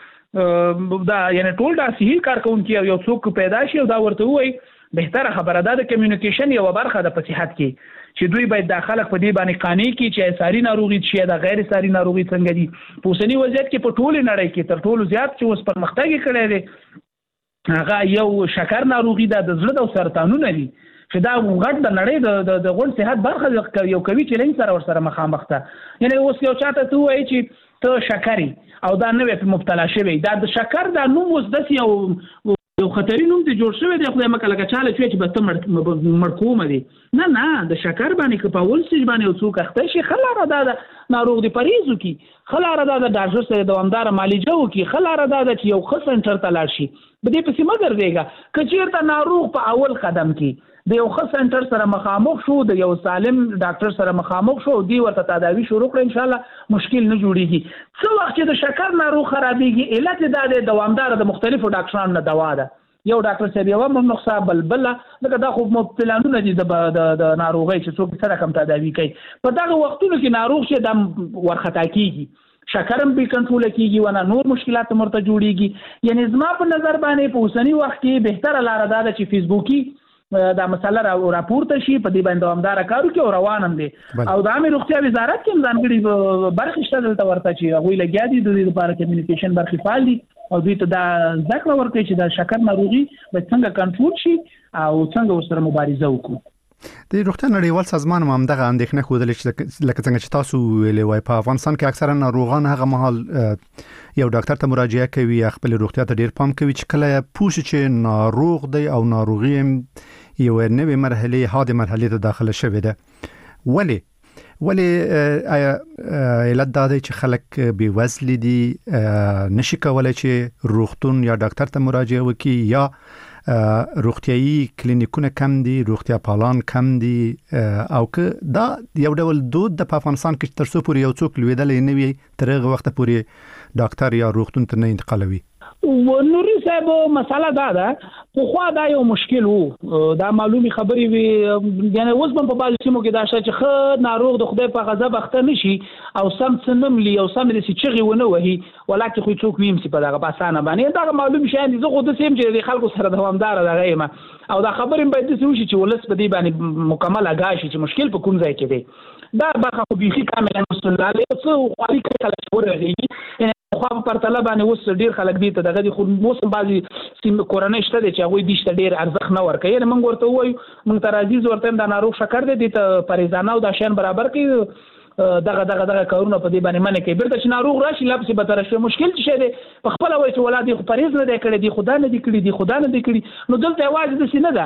دا یعنی ټول دا صحیح کارکونکي یو څوک پیدا شي او دا ورته وایي بهتره خبره ده د کمیونیکیشن یو برخه د صحت کې چې دوی باید د خلک په دې باندې قانع کی چې ساري ناروغي چې د غیر ساري ناروغي څنګه دي په اوسنی وضعیت کې په ټول نړۍ کې تر ټولو زیات چې اوس پرمختګ کړی دی هغه یو شکر ناروغي ده د زړه او سرطانونه دي چې دا غټ د نړۍ د د غون صحت برخه یو کوي چیلنج سره ور سره مخامخ ده یعنی اوس یو چاته ته وایي چې ته شکرې او دا نوې په مبتلا شوی دا د شکر د نوم اوس د یو یو خطري نوم ته جوړ شوی دی خدای مکه لکه چاله چې به ته مړکوم دي نه نه د شکر باندې که په اول سیج باندې یو څوک اخته شي خلاره دا ناروغ دی پریزو کی خلاره دا د ډاکټر سره دوامدار معالجه وکي خلاره دا چې یو ښه سنټر ته لاړ شي به دې پسې مګر دیګا کچیرته ناروغ په اول قدم کې د یو ښه سنټر سره مخامخ شو د یو سالم ډاکټر سره مخامخ شو دی ورته تداوی شروع کړ ان شاء الله مشکل نه جوړیږي څو وخت چې د شکر ناروغ خرابېږي علت دا د دوامدار د مختلفو ډاکټرانو نه دوا ده یو ډاکټر صاحب یو نقصه بلبله لکه دا خو مبتلانونه دي د ناروغۍ چې څوک سره کم تداوی کوي په دغه وختونو کې ناروغ چې د ورخطا کیږي شکرم به کنټرول کیږي ونه نور مشکلات مرته جوړیږي یعنی زما په نظر باندې په اوسنی وخت کې بهتره لار ده چې فیسبوکي دا مسله را راپورته شي په دې باندې دوامدار کارو کې او روانم دي او د عامه روغتیا وزارت کې ځانګړي برخه شته دلته ورته چې هغه لګیا دي د دې لپاره کمیونیکیشن برخه فعال دي او دوی ته دا ذکر ورکړي چې دا شکر ناروغي به څنګه کنټرول شي او څنګه سره مبارزه وکړو د روغتیا نړیوال سازمان هم دغه اندېښنه خوده چې لکه څنګه چې تاسو ویلي وای په افغانستان کې اکثرا ناروغان هغه مهال یو ډاکټر ته مراجعه کوي خپل روغتیا ته ډیر پام کوي چې کله پوښي چې ناروغ دی او ناروغي یو نوې مرحله هاده مرحله ته داخله شوې ده ولی ولی علت دا دی چې خلک بې وزل دي نشي کولای چې روغتون یا ډاکټر ته مراجعه وکړي یا روغتیايي کلینیکونه کم دي روغتیا پالان کم دي او که دا یو ډول دود د افغانستان کې تر څو پورې یو څوک لویدل نه وي تر هغه وخت پورې ډاکټر یا روغتون ته نه انتقالوي و نوري صاحب مساله دا ده خو خو دا یو مشکل وو دا معلومي خبري وي یعنی اوس په بعض سیمو کې دا شته چې خ ناروغ د خدای په غضب اخته نشي او سم سنم لي او سم لري چې چغي ونه وهي ولکه خو څوک ویم چې په دغه باسانه باندې دا معلوم شي ان زه خو د سیم چې د خلکو سره دوامدار دغه یم او دا خبرې باید د سوشي چې ولس په دې باندې مکمل اگاشي چې مشکل په کوم ځای کې دی دا برخه خو بيخي کاملا مسؤل علی څو خالي کله شورېږي خو په پرتله باندې اوس ډیر خلک دي ته دغه خو موسم بعضي سیم کورنۍ شته چې هغه دې ډیر ارزښت نه ورکوي نه موږ ورته وایو موږ تر عزیز ورته د ناروغ شکر دي ته پریزانه او د شین برابر کې دغه دغه دغه کارونه په دې باندې منې کوي بیرته چې ناروغ راشي لپس به تر شي مشکل شه دي په خپل وایي چې ولادي خو پریز نه دی کړی دی خدا نه دی کړی دی خدا نه دی کړی نو دلته واجب دي نه ده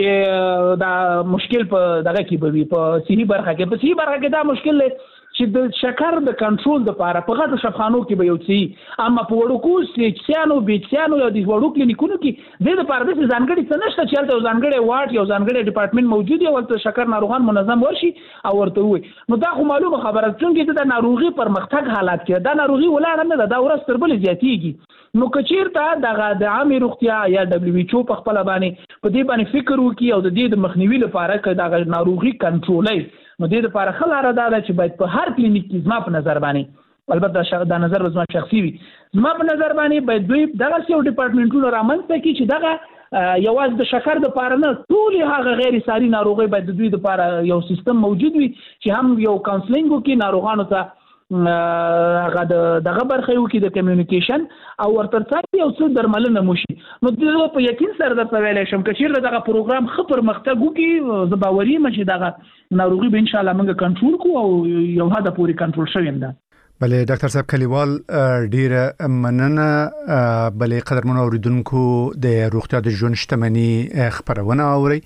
چې دا مشکل په دغه کې به وي په صحیح برخه کې په صحیح برخه کې دا مشکل چې د شکر د کنټرول لپاره په غټو شفخانو کې به یو څه اما په وړوکو سیچانو بیچانو یا د وړو کلینیکونو کې د لپاره د ځانګړي څه نشته چې تل ځانګړي واټ یو ځانګړي ډپارټمنټ موجود دی ولته شکر ناروغان منظم ورشي او ورته وي نو دا خو معلومه خبره چې د ناروغي پرمختګ حالات کې دا ناروغي ولاړ نه دا ورځ تر بلې زیاتېږي نو کچیرته دغه د عامه روغتیا یا دبليو ایچ او په خپل باندې په دې باندې فکر وکړي او د دې د مخنیوي لپاره کې دغه ناروغي کنټرولای نو دې لپاره خلاره دا چې باید په هر کلینیک کې زما په نظر باندې البته دا نظر زما شخصي وي زما په نظر باندې باید دوی دغه یو ډپارټمنټونه رامنځته کړي چې دغه یوازې د شکر د لپاره نه ټول هغه غیر ساري ناروغي باید د دوی لپاره یو سیستم موجود وي چې هم یو کاونسلینګ وکړي ناروغانو ته هغه دغه برخه یو کې د کمیونیکیشن او ورته څنګه یو څه درملنه موشي نو د په یقین سره د پویل شم کچیر دغه پروګرام خبر مختګ وکي زباوري مشه دغه ناروغي به ان شاء الله موږ کنټرول کو او یو هدا پوری کنټرول شویم ده بله ډاکټر صاحب کلیوال ډیره مننه بله قدرمن اوریدونکو د روغتیا د ژوند شتمنۍ خبرونه اوري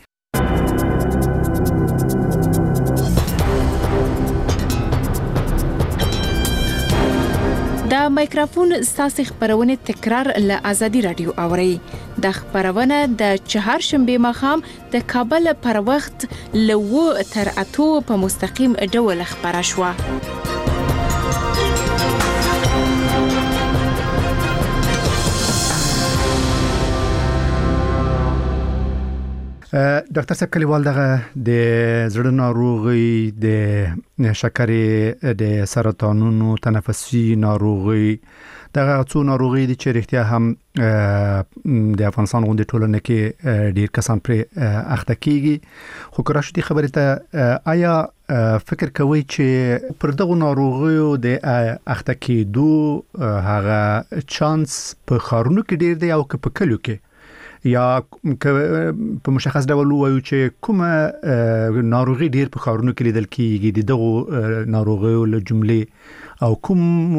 د مایکروفون ساسي خبرونه تکرار له ازادي رادیو اوري د خبرونه د چهارشنبه مخام د کابل پر وخت لو تر اتو په مستقیم ډول خبره شو. ډاکټر صاحب کلیوال دغه د زړه ناروغي د شکرې د سرطانونو تنفسي ناروغي دغه څو ناروغي دي چې رښتیا هم د افغانستان غونډې ټولنه کې ډیر کسان پر اخته کیږي خو کرا شدي خبره ته آیا فکر کوي چې پر دغه ناروغیو د اخته کېدو هغه چانس په خارونو کې ډیر دی او په کلیو کې یا په مشخص ډول وایو چې کومه ناروغي ډیر په خارونو کې لیدل کیږي دغه ناروغیو له جملې او کوم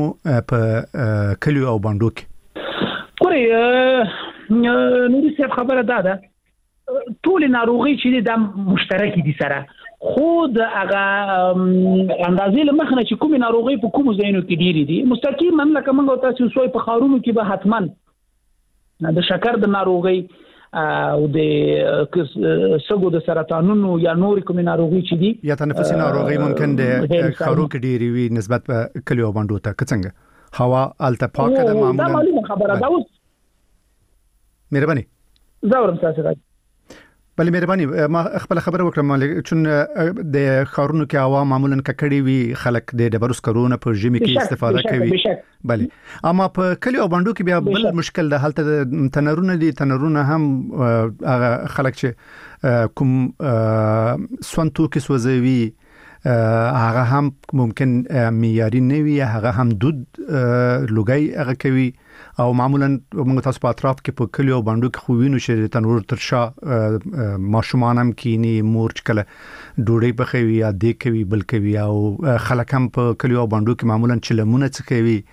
په کلیو او باندو کې ګوري نوري څه خبره ده ټول ناروغي چې د مشترک دي سره خود هغه اندازې له مخنه چې کوم ناروغي په کوم ځایونو کې ډیر دي مستقیما لکه موږ تاسو سوې په خارونو کې به حتمن د شکر د ناروغي او د سګو د سرطانونو یا نور کوم ناروغي چې دي یا تنفسي ناروغي ممکن د خارو کې ډېری وي نسبت په کلیو باندې ته څنګه هوا الته پاکه ده معمولا دا معلومه خبره ده اوس مهرباني زورم تاسو راځي بلې مهرباني ما خپل خبره وکړم چې د خارونو کې هوا معمولا ککړې وي خلک د ډبرو سکرونه په ژمي کې استفاده کوي بلې اما په کلیو باندو کې بیا بل مشکل ده هلته تنرونه دي تنرونه هم هغه خلک چې کوم سونتو کې سوځوي هغه هم ممکن معیاري نه وي هغه هم دود لوګي هغه کوي او معمولا موږ تاسو په اطراف کې په کلیو باندې کې خو وینو چې تنور ترشا ماشومان هم کینی مور چکله ډوډۍ بخوي یا د کوي بل کوي او خلک هم په کلیو باندې کې معمولا چلمونه څه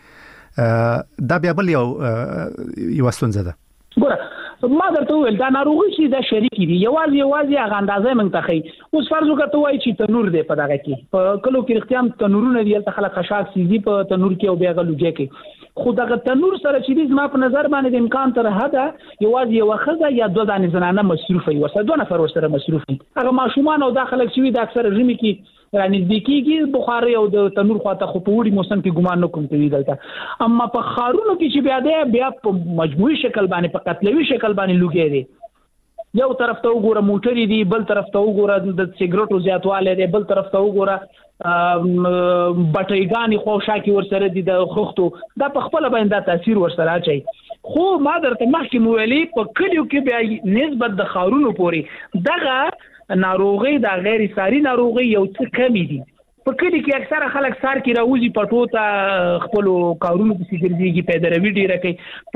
کوي دا بیا بل یو یو ستونزه ده ګوره ما درته ویل دا ناروغي چې دا شریک دي یوازې یوازې هغه اندازې موږ ته خي اوس فرض وکړه ته وایي چې تنور دی په دغه کې په کلو کې اختیام تنورونه دی ته خلک خشاک سيزي په تنور کې او بیا غلوږي کې خو دغه تنور سره چې دې ما په نظر باندې د امکان تر حده یوازې یو خزه یا دوه دانې زنانه مصروف وي ورسره دوه نفر ورسره مصروف دي هغه ماشومان او داخله چې د اکثر ژمي کې رانځ کېږي بخاري او د تنور خواته خو په وړي موسم کې ګمان نه کوم کوي دلته اما په خارونو کې چې بیا دی بیا په مجموعي شکل باندې په قتلوي شکل باندې لوګي دي یو طرف ته وګوره موټری دي بل طرف ته وګوره د سیګریټو زیاتواله دي بل طرف ته وګوره بټایګانی خوشا کې ورسره دي د خوختو دا په خپل باندې تاثیر ورسره اچي خو ما درته مخکې مویلي په کلیو کې بیا نسبت د خارونو پوري دغه ناروغي د غیر ساري ناروغي یو څه کمی دي په کلی کې اکثره خلک سار کې راوځي پټو ته خپل کارونو کې سیګریږي پیدا روي ډیره کوي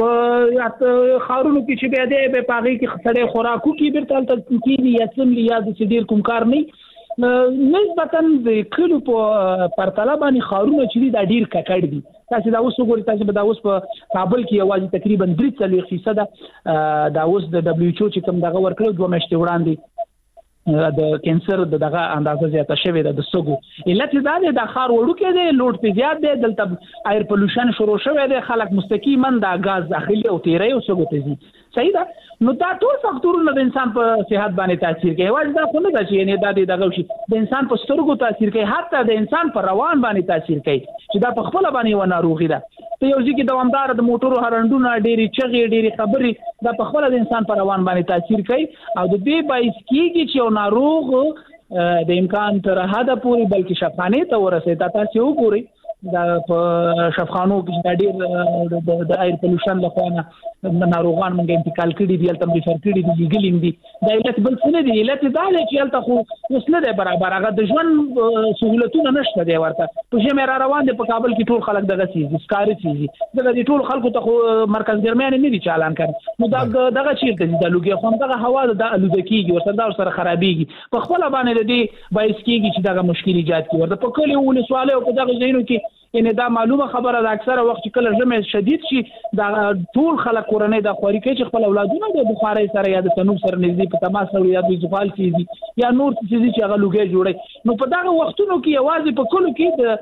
په خارونو کې چې بیا دی په پاغي کې خړې خوراکو کې بیرته تل کې یا سم یا د ډیر کوم کار نه نسبتا د کلو په پرتله باندې خارونه چې دا ډیر ککړ دي تاسو دا اوس وګورئ تاسو به دا اوس په کابل کې یوازې تقریبا درې څلوېښت فیصد دا اوس د دبليو ایچ او چې کوم دغه ورکړو دوه میاشتې وړاندې د کینسر دغه اندازه زیاته شوې ده د سګو علت دا دی د خار وړو کې دی لوډ په زیات دی دلته ایر پولوشن شروع شوی دی خلک مستقیما د غاز داخلي او تیرې او سګو ته ځي صحیح ده نو دا ټول فاکتورونه د انسان په صحت باندې تاثیر کوي واځي دا خو نه ده چې نه دا دی دغه شي د انسان په سترګو تاثیر کوي حتی د انسان په روان باندې تاثیر کوي چې دا په خپل باندې و ناروغي ده ته یو ځکه دوامدار د موټرو هرندونه ډېری چغې ډېری خبرې دا په خپل د انسان په روان باندې تاثیر کوي او د دې باعث کیږي چې یو ناروغ د امکان تر حده پورې بلکې شفاخانه ته ورسېږي تاسو وګورئ دا په شفاخانو کې ډېر د ایر پولوشن له خوانه ناروغان موږ انتقال کړي دي تل ریفر کړي دي لګلین دي دا علت بل څه نه دي علت دا دی چې تل خو اوس نه دی برابر هغه د ژوند سہولتونه نشته دی ورته په شمه را روان دي په کابل کې ټول خلک دغه سيزي سکاري سيزي دغه ټول خلکو ته خو مرکز ګرمانه نه دي چالان کړي نو دا دغه چیرته دي د لوګي خو دغه هوا د الودکیږي ورته دا سره خرابيږي په خپل باندې دي باعث کیږي چې دغه مشکل ایجاد کړي ورته په کلی ولسواله او په دغه ځایونو کې ان دا معلومه خبره ده اکثره وخت کله ژمه شدید شي دا ټول خلک کورنۍ د خوري کې چې خپل اولادونه د بخاري سره یا د تنوب سره نږدې په تماس وي یا د زغال کیږي یا نور څه چې هغه لوګي جوړي نو په دغه وختونو کې یوازې په کلو کې د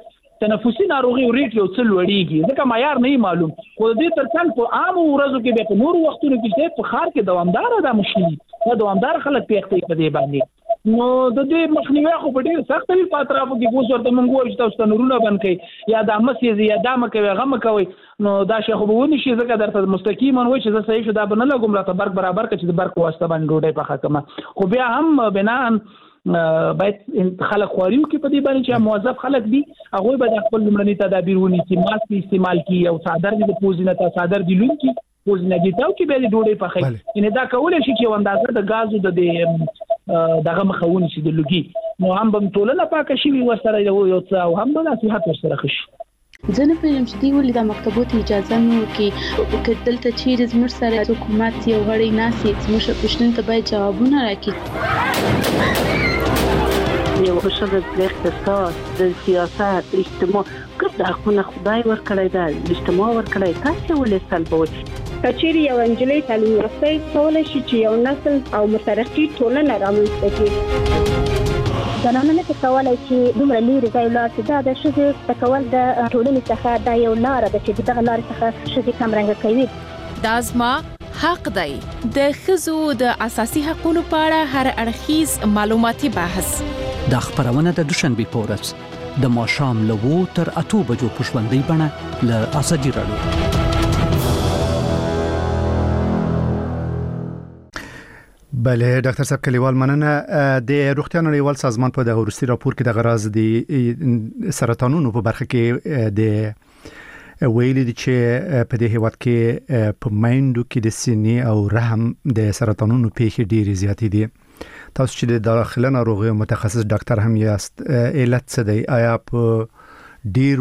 تنفسي ناروغي ریټ یو څه لوړیږي ځکه معیار نه معلوم خو دې ترڅنګ په عام ورځو کې به په نور وختونو کې په خار کې دوامدار ده مشکل دا دوامدار خلک پیښتي په دې باندې نو د دې مخنیوي خو په ډېر سخت وی پاترافو کې ګوز ورته مونږ وایو چې تاسو نورونه باندې کوي یا د مسیز یا د مکه غم کوي نو دا شی خو ونه شي ځکه درته مستقیما وایي چې زه صحیح شو دا بنه لګوم راته برق برابر کړي چې برق واسطه باندې ډوډۍ پخه کما خو بیا هم بنا باید خلک خواريو کې په دې باندې چې موظف خلک دي هغه به د خپل لمړني تدابیر ونیسي ماسک استعمال کوي او صادر دي پوزینه تا صادر دي لون کی پوزینه دي تاو کې به ډوډۍ پخې ان دا کول شي چې اندازه د غازو د دغه مخاوني شي د لګي نو هم به ټولنه پاکه شي ورسره یو یو څه او هم به نصيحت ورسره خشي ځنه په چې دی ولې د مکتبونو اجازه نو کې کدلته چیرې زموږ سره حکومت یو غړي ناسي زموږ پښتون ته باید جوابونه راکړي یو بشر د اقتصاد د سیاست اجتماع کله خو خدای ورکړی دا اجتماع ورکړی تاسو ولې سلبوي کچېری یو انجلۍ تعلیم یافته کولای شي چې یو نسل او مترقي ټولنه رامنځته کړي زنانه نه کولای شي دومره لري ځای لاړ چې دا د ښځې تکول د ټولنې څخه دا یو لار ده چې دغه لار څخه ښځې کم رنګ کوي دا زما حق دی د ښځو د اساسي حقوقو په اړه هر اړخیز معلوماتي بحث د خبرونه د دوشنبه پورس د ماشام لوو تر اتو بجو پښوندې بڼه ل اسدی راډیو بله ډاکټر صاحب کلیوال مننه د روغتیا نړیوال سازمان په دغه ورستي راپور کې د غراز د سرطانونو په برخه کې د ویلي دي چې په دې هیواد کې په مایندو کې د سینې او رحم د سرطانونو پیښې ډېرې زیاتې دي تاسو چې د داخله ناروغیو متخصص ډاکټر هم یاست علت څه دی آیا په ډیر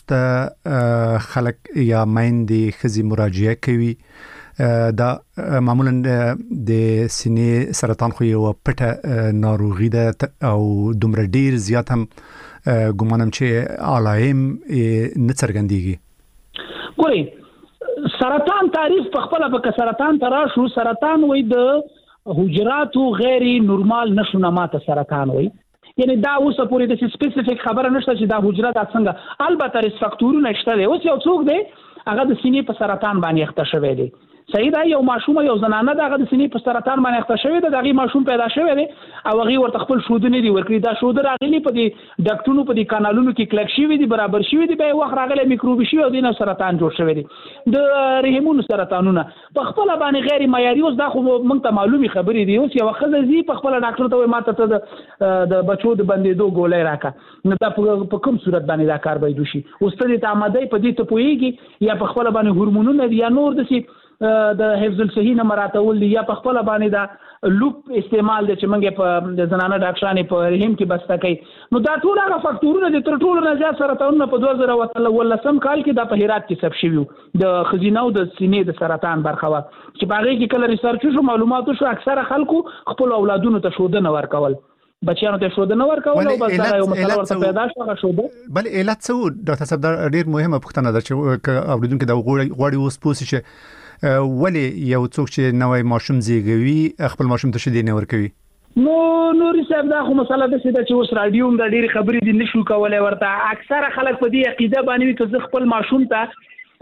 وروسته خلک یا مایندې خزي مراجعه کوي دا معمولا د سینې سرطان خو یو پټه ناروغي ده او دومره ډیر زیات هم ګومانم چې علائم نه څرګندېږي ګورئ سرطان تعریف په خپل په سرطان تراشو سرطان وای د حجراتو غیر نورمال نشونمات سرطان وای یعنی دا اوسه پورې د سپیسیفیک خبره نشته چې دا حجرات څنګه البته ریس فاکټورونه شته دی اوس یو څوک دی هغه د سینې په سرطان باندې اخته شوی دی صحیح دا یو ماشوم یو زنانه دغه د سینې په سرطان باندې اخته شوی دی دغه ماشوم پیدا شوی دی او هغه ورته خپل شودنه دی ورکړي دا شود راغلی په دې ډاکټرونو په دې کانالونو کې کلک شوی دی برابر شوی دی به وخت راغلی میکروبي شوی او دینه سرطان جوړ شوی دی د رحمونو سرطانونه په خپل باندې غیر معیاري اوس دا خو مونږ ته معلومي خبرې دي اوس یو خزه زی په خپل ډاکټر ته ماته ته د بچو د بندېدو ګولې راکا نو دا په کوم صورت باندې دا کار باید وشي اوس ته د آمادې په دې ته پويږي یا په خپل باندې هورمونونه یا نور د سي د حفظ الصحی نه مراتول یا په خپل باندې دا لوپ استعمال د چمنګ په د زنانه ډاکټرانه په رحم کې بسته کوي نو دا ټول هغه فاکټورونه د تر ټولو نه زیات سرطانونه په دوه زره ولسم کال کې د په هرات کې ثبت شوی د خزینه او د سینې د سرطان برخه و چې باغې کې کله ریسرچ شو معلوماتو شو اکثره خلکو خپل اولادونو ته شودنه ورکول بچیانو ته شودنه ورکول او بس دا یو مسله ورته پیدا شوه شوده بل علت څه ډاکټر صاحب دا ډیر مهمه پوښتنه ده چې اوریدونکو د غوړي اوس پوسی چې ولی یو څوک چې نوې ماشوم زیږوي خپل ماشوم ته شیدې نه ورکوي نو نوري صاحب دا خو مسله ده چې اوس رادیو د ډېری خبرې دي نشو کولای ورته اکثره خلک په دې عقیده باندې چې خپل ماشوم ته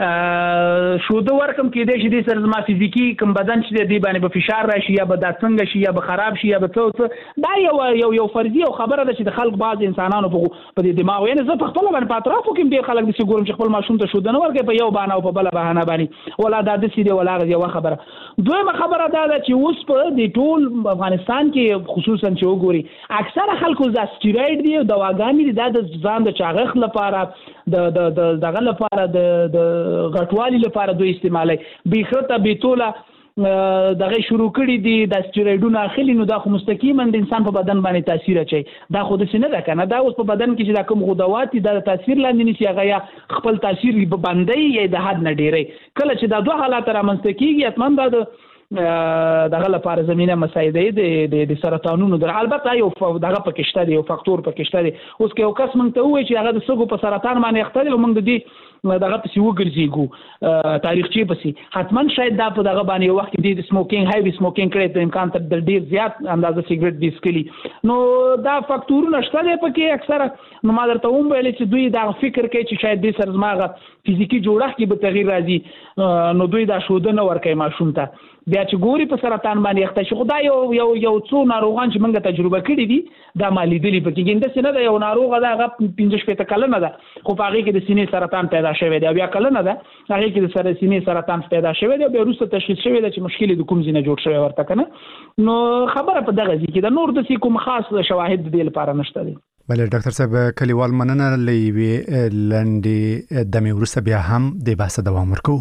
شوده ورکم کې دې شي د سر زما فزیکی کوم بدن چې دی باندې په فشار راشي یا به د څنګه شي یا به خراب شي یا به څه دا یو یو یو فرضي او خبره ده چې د خلک بعض انسانانو په په دې دماغ یعنی زه په خپل باندې پاترافو کې ډېر خلک د ګورم چې خپل ماشوم ته شوده نه ورکوي په یو باندې او په بل بهانه باندې ولا دا د سیده ولا یو خبره دویمه خبره دا ده چې اوس په دې ټول افغانستان کې خصوصا چې وګوري اکثره خلکو د سټیروید دی دواګانې دي د ځان د چاغخ لپاره د د دغه لپاره د غټوالي لپاره دوی استعمالي بیخته بیتوله دغه شروع کړي دي د سټیرویډونو اخلي نو دا خو مستقیما د انسان په بدن باندې تاثیر اچي دا خو د سینه ده کنه دا اوس په بدن کې چې دا کوم غدوات د تاثیر لاندې نشي هغه یا خپل تاثیر به بندي یا د حد نه ډیری کله چې دا دوه حالات رامنځته کیږي اتمن دا د دغه لپاره زمينه مساعده د د سرطانونو در البته یو دغه پکشته دی یو فاکتور پکشته دی اوس کې یو کس مونږ ته وایي چې هغه د سګو په سرطان باندې اخته دی مونږ د دې دغه پسې وګرځيږو تاریخچې پسې حتما شاید دا په دغه باندې وخت کې د سموکینګ هایوي سموکینګ کړي په امکان تر ډیر زیات اندازه سیګریټ دی سکلي نو دا فاکتورونه شته دي پکې اکثره نو ما درته ووم ویل چې دوی دا فکر کوي چې شاید د سرزماغه فزیکی جوړښت کې به تغییر راځي نو دوی دا شودنه ورکوي ماشوم ته بیا چې ګوري په سرطان باندې اخته شي خدای یو یو یو څو ناروغان چې موږ تجربه کړې دي دا مالي دلی پکې ګنده سینه دا یو ناروغ دا هغه پنځه شپږ کلنه ده خو په هغه کې د سینې سرطان پیدا شوی دی بیا کلنه ده هغه کې د سره سینې سرطان پیدا شوی دی بیا وروسته تشخیص شوی دی چې مشکل د کوم ځینه جوړ شوی ورته کنه نو خبره په دغه ځکه د نور د کوم خاص شواهد د لپاره نشته دي بله ډاکټر صاحب کلیوال مننه لوي لنډي د مې ورسته بیا هم د بحث دوام ورکو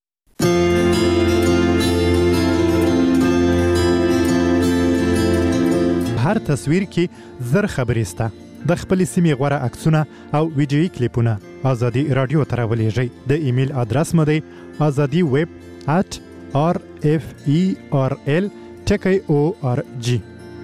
هر تصویر کې زر خبرې سته د خپل سیمې غوړه عکسونه او ویډیوي کلیپونه ازادي رادیو ته راولېږئ د ایمیل ادرس مو دی azadi web at r f e r l ټکی او ار جی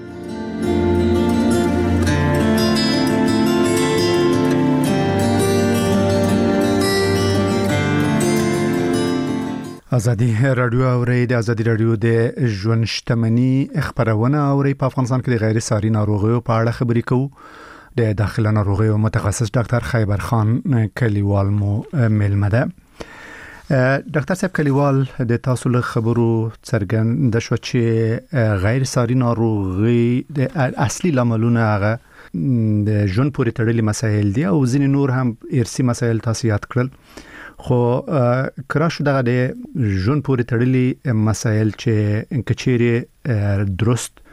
ازادي رادیو اوري د ازادي رادیو د ژوند شتمنۍ خبرونه اوري په افغانستان کې د غیر ساري ناروغیو په اړه خبرې کوو د داخله ناروغیو متخصص ډاکټر خیبر خان کلیوال مو ملمه ده ډاکټر صاحب کلیوال د تاسو له خبرو څرګند شو چې غیر ساري ناروغي د اصلي لاملونه هغه د ژوند پورې تړلي مسایل دي او ځینې نور هم ارثي مسایل تاسو یاد کړل خو کراشو دغه د ژوند پورې تړلي مسایل چې کچېره درست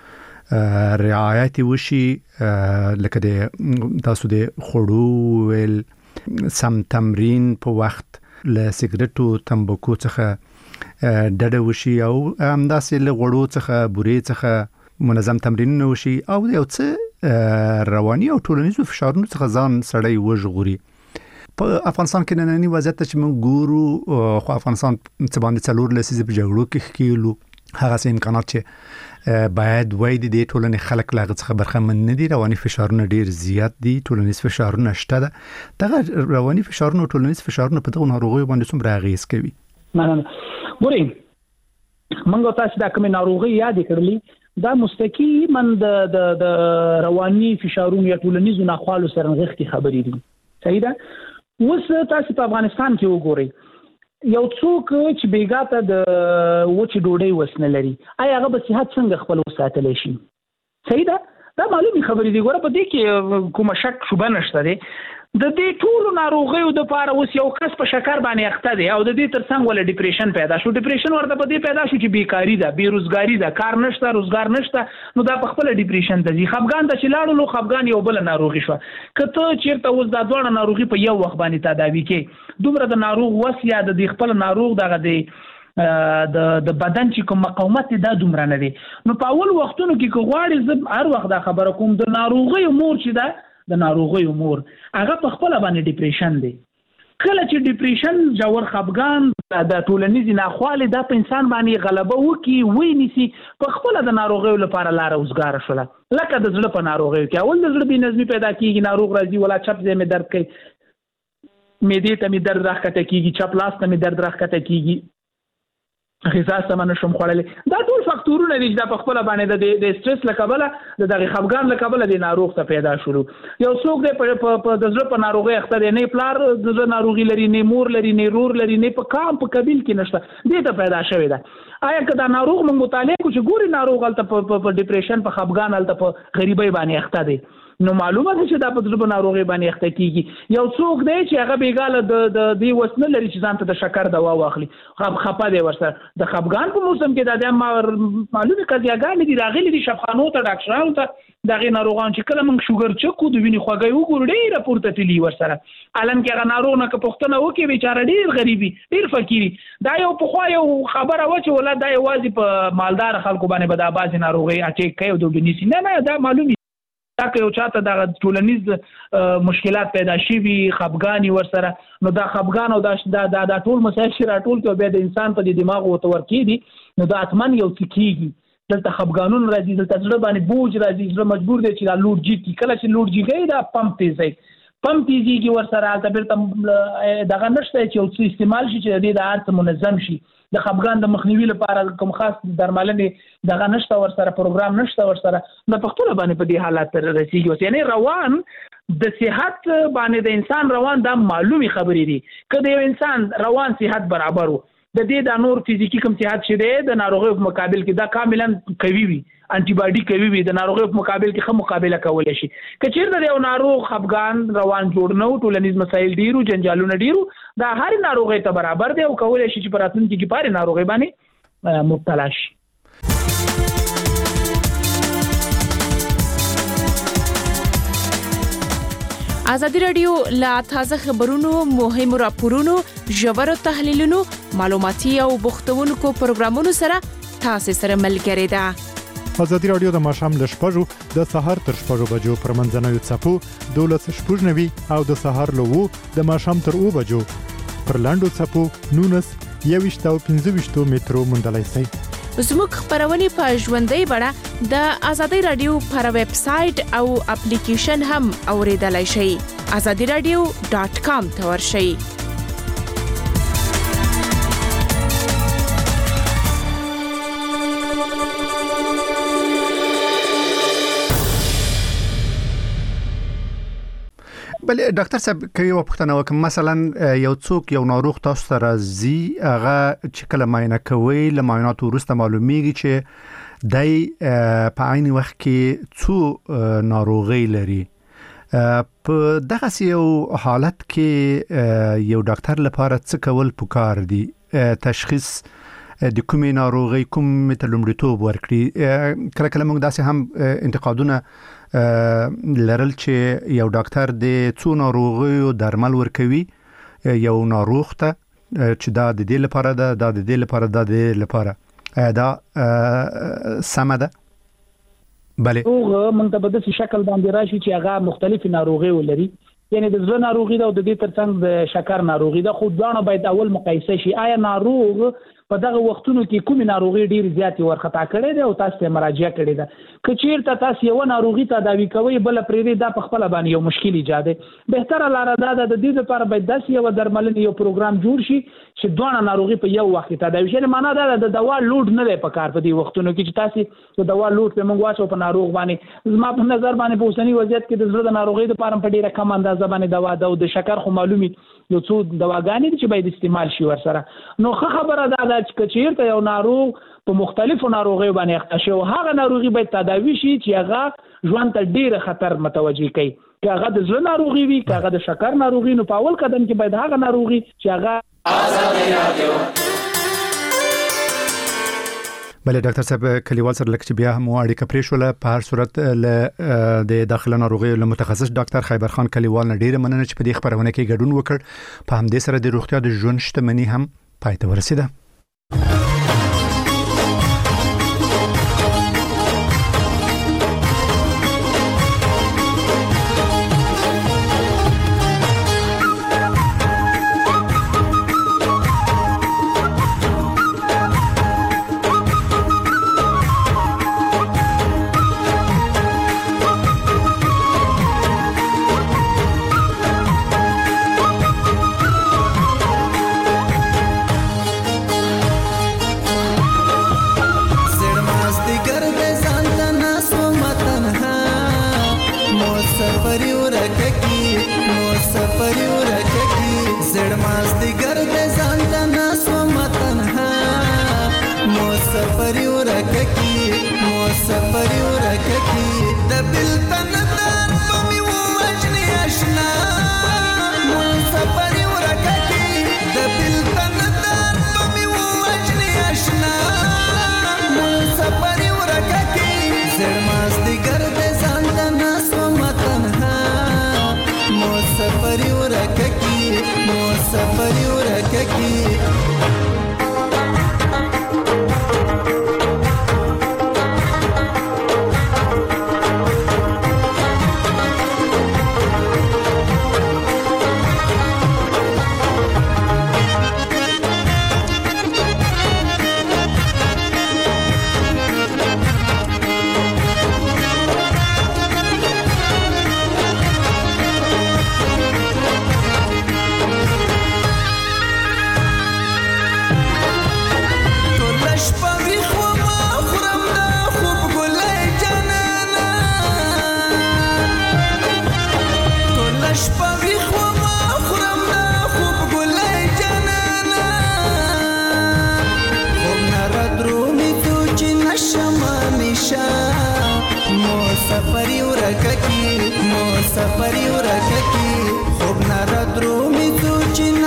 رعایت وشي لکه د تاسو د خړو ول سم تمرین په وخت له سیګریټو تمباکو څخه ډډه وشي او همداسې له غوړو څخه بورې څخه منظم تمرینونه وشي او یو څه رواني او ټولنیزو فشارونو څخه ځان سړی وژغوري په افغانستان کې نننی وضعیت چې موږ ګورو خو افغانستان څه باندې څلور لسیزې په جګړو کې کېلو هغه څه امکانات چې باید وای د ټولنې خلک لاغه څخه برخمن نه دي رواني فشارونه ډیر زیات دي ټولنیز فشارونه شته ده دغه رواني فشارونه او ټولنیز فشارونه په دغه ناروغیو باندې څومره اغیز کوي مننه ګورئ موږ تاسو دا کومه ناروغي یاد کړلې دا مستقیما د د رواني فشارونو یا ټولنیزو ناخوالو سره نغښتي خبرې دي صحیح ده اوس تاسو په افغانستان کې وګورئ یو څوک چې بیګاته د وچې ډوډۍ وسنه لري آیا هغه به صحت څنګه خپل وساتلی شي صحیح ده دا معلومي خبرې دي ګوره په دې کې کومه شک شوبه نشته دی د دې ټولو ناروغیو د پاره اوس یو کس په شکر باندې اخته دی او د دې ترڅنګ ول ډیپریشن پیدا شو ډیپریشن ورته په دې پیدا شو چې بیکاری ده بیروزګاری ده کار نشته روزګار نشته نو دا په خپل ډیپریشن ته ځي خفګان ته چې لاړو نو خفګان یو بل ناروغي شو کته چیرته اوس دا دوه ناروغي په یو وخت باندې تداوي کې دومره د ناروغ وسیا د خپل ناروغ دغه دی د د بدن چې کوم مقاومت دا دومره نه دی نو په اول وختونو کې غواړي زب هر وخت دا خبره کوم د ناروغي مور چې دا د ناروغي امور هغه په خپل باندې ډیپریشن دی کله چې ډیپریشن جوړ خفګان د ټولنیز ناخواله د انسان باندې غلبه وکي وې نسی په خپل د ناروغي لپاره لار اوسګار شول لکه د زړه په ناروغي کې اول د زړه بنظمي پیدا کیږي ناروغ راځي ولا چپ ځای مې درد کوي معدې ته مې درد راخته کیږي چپ لاس ته مې درد راخته کیږي غذا سم نشم خوړلې دا ټول فاکتورونه دي چې په خپل باندې د سټرس لکبله د دغه خفګان لکبله د ناروغ ته پیدا شروع یو څوک د د زړه په ناروغي اخته دی نه پلار د زړه ناروغي لري نه مور لري نه رور لري نه په کام په قبیل کې نشته دې ته پیدا شوی ده آیا کدا ناروغ موږ مطالعه کو چې ګوري ناروغ الته په ډیپریشن په خفګان الته په غریبۍ باندې اخته دی نو معلومه ده چې دا په ځړو ناروغي باندې اخته کیږي یو څوک دی چې هغه بیګاله د د دی وسنه لري چې ځان ته د شکر دوا واخلي خپ خپه دی ورسره د خفګان په موسم کې د معلومه قضیاګانې دي راغلي دي شفخانو ته ډاکټرانو ته دغه ناروغان چې کله موږ شوګر چکو د وینې خوږی وګورو ډېر پورته تللی ورسره الان کې هغه ناروغ نه که پښتنه وکي بیچاره ډېر غریبي ډېر فقيري دا یو په خو یو خبره و چې ولا دا یوازې په مالدار خلکو باندې به دا بازي ناروغي اټیک کوي او د ډنيسي نه نه دا معلومي دا که یو چاته د ټولنیز مشکلات پیدا شي وي خفګانی ورسره نو دا خفګان او دا دا د ټول مسایل چې راټول کې به د انسان په دماغ او تور کې دي نو دا اتمن یو کیږي دلته خفګانون راځي دلته ځړ باندې بوج راځي ځړ مجبور دي چې دا لوډ جی کی کله چې لوډ جی گئی دا پمپ تیزای پم تیزیږي ورسره هلته بیرته دغه نشته چې یو څه استعمال شي چې د دې د هر څه منظم شي. د خپګان د مخنیوي لپاره کوم خاص درملنې دغه نشته ورسره، پروګرام نشته ورسره. د پښتون باندې په دې حالات رسیږي. یعنی روان د صحت باندې د انسان روان دا معلومي خبرې دي. کله یو انسان روان صحت برابر وو، د دې د نور فزیکی کوم صحت شې دی د ناروغیو په مقابل کې دا کاملا قوي وي، انټي باډي قوي وي، د ناروغیو په مقابل کې ښه مقابله کولای شي. که چیرته یو ناروغ خپګان روان جوړ نه و، ټولنیز مسایل ډیرو، جنجالونه ډیرو، دا هر ناروغي ته برابر دی او کولای شي چې په راتلونکي کې پاره ناروغي باندې مبتلا شي. ازادي رادیو لا تازه خبرونو، مهمو راپورونو، ژورو تحلیلونو، معلوماتي او بوختونکو پروګرامونو سره تاسو سره ملګری ده. ازادي رادیو د ماښام ل شپږو د سهار تر شپږو بجو پر منځنوي څپو دولس شپږ نوي او د سهار له وو د ماښام تر اوه بجو پر لاندو څپو نونس یويشت او پنځه ویشت مترو موندلای شئ. زموږ خبرونه په ژوندۍ بڼه د ازادي رادیو پر ویب سټ او اپلیکیشن هم اوریدلای شئ. azadi radio dot com ته ورشئ. بل ډاکټر صاحب کوي یو پوښتنه وکم، مثلا یو څوک یو ناروغ تاسو سره زی هغه چې کله معاینه کوي له معاینات وروسته معلومیږي چې دای په عین وخت کې څو ناروغي لري. په دغه یو حالت کې یو ډاکټر لپاره څه کول پکار دي؟ تشخیص د کومې ناروغي کوم متلومړیتوب ورکړي؟ کله کله موږ داسې هم انتقادونه لرل چې یو ډاکټر د څو ناروغیو درمل ورکوي یو ناروغ ته چې دا د دې لپاره ده، دا د دې لپاره، دا د دې لپاره، دا سمه ده؟ بله هغه موږ ته په داسې شکل باندې راشي چې هغه مختلفې ناروغي ولري. یعنی د زړه ناروغي ده او د دې ترڅنګ د شکر ناروغي ده، خو دواړه باید اول مقایسه شي. آیا ناروغ په دغه وختونو کې کومې ناروغي ډیر زیاتې ورخطا کړي دي او تاسو ته مراجعه کړې ده؟ که چیرته تاسو یو ناروغي تداوي کوي بل پرې دا په خپل باندې یو مشکل ایجاد دی، بهتره لاره دا ده د دې لپاره باید داسې یو درملنې یو پروګرام جوړ شي چې دوه ناروغي په یو وخت تداوي شي. معنا دا ده د دوا لوډ نه دی په کار په دې وختونو کې چې تاسو د دوا لوډ په موږ واچو په ناروغ باندې. زما په نظر باندې په اوسنی وضعیت کې د زړه د ناروغي لپاره په ډیره کم اندازه باندې دوا ده او د شکر خو معلومي یو څو دواګانې چې باید استعمال شي ورسره. نو ښه خبره ده دا چې چیرته یو ناروغ په مختلفو ناروغیو باندې اخته شي او هغه ناروغي باید تداوي شي چې هغه ژوند ته ډیر خطر متوجي کوي. که هغه د زړه ناروغي وي، که هغه د شکر ناروغي، نو په اول قدم کې باید هغه ناروغي چې هغه ازادي رادیو. بله ډاکټر صاحب کلیوال سره لکه چې بیا هم اړیکه پرې شوله، په هر صورت له د داخله ناروغیو له متخصص ډاکټر خیبر خان کلیوال نه ډیره مننه چې په دې خبرونه کې ګډون وکړ. په همدې سره د روغتیا د ژوند شتمنۍ هم پای ته ورسیده.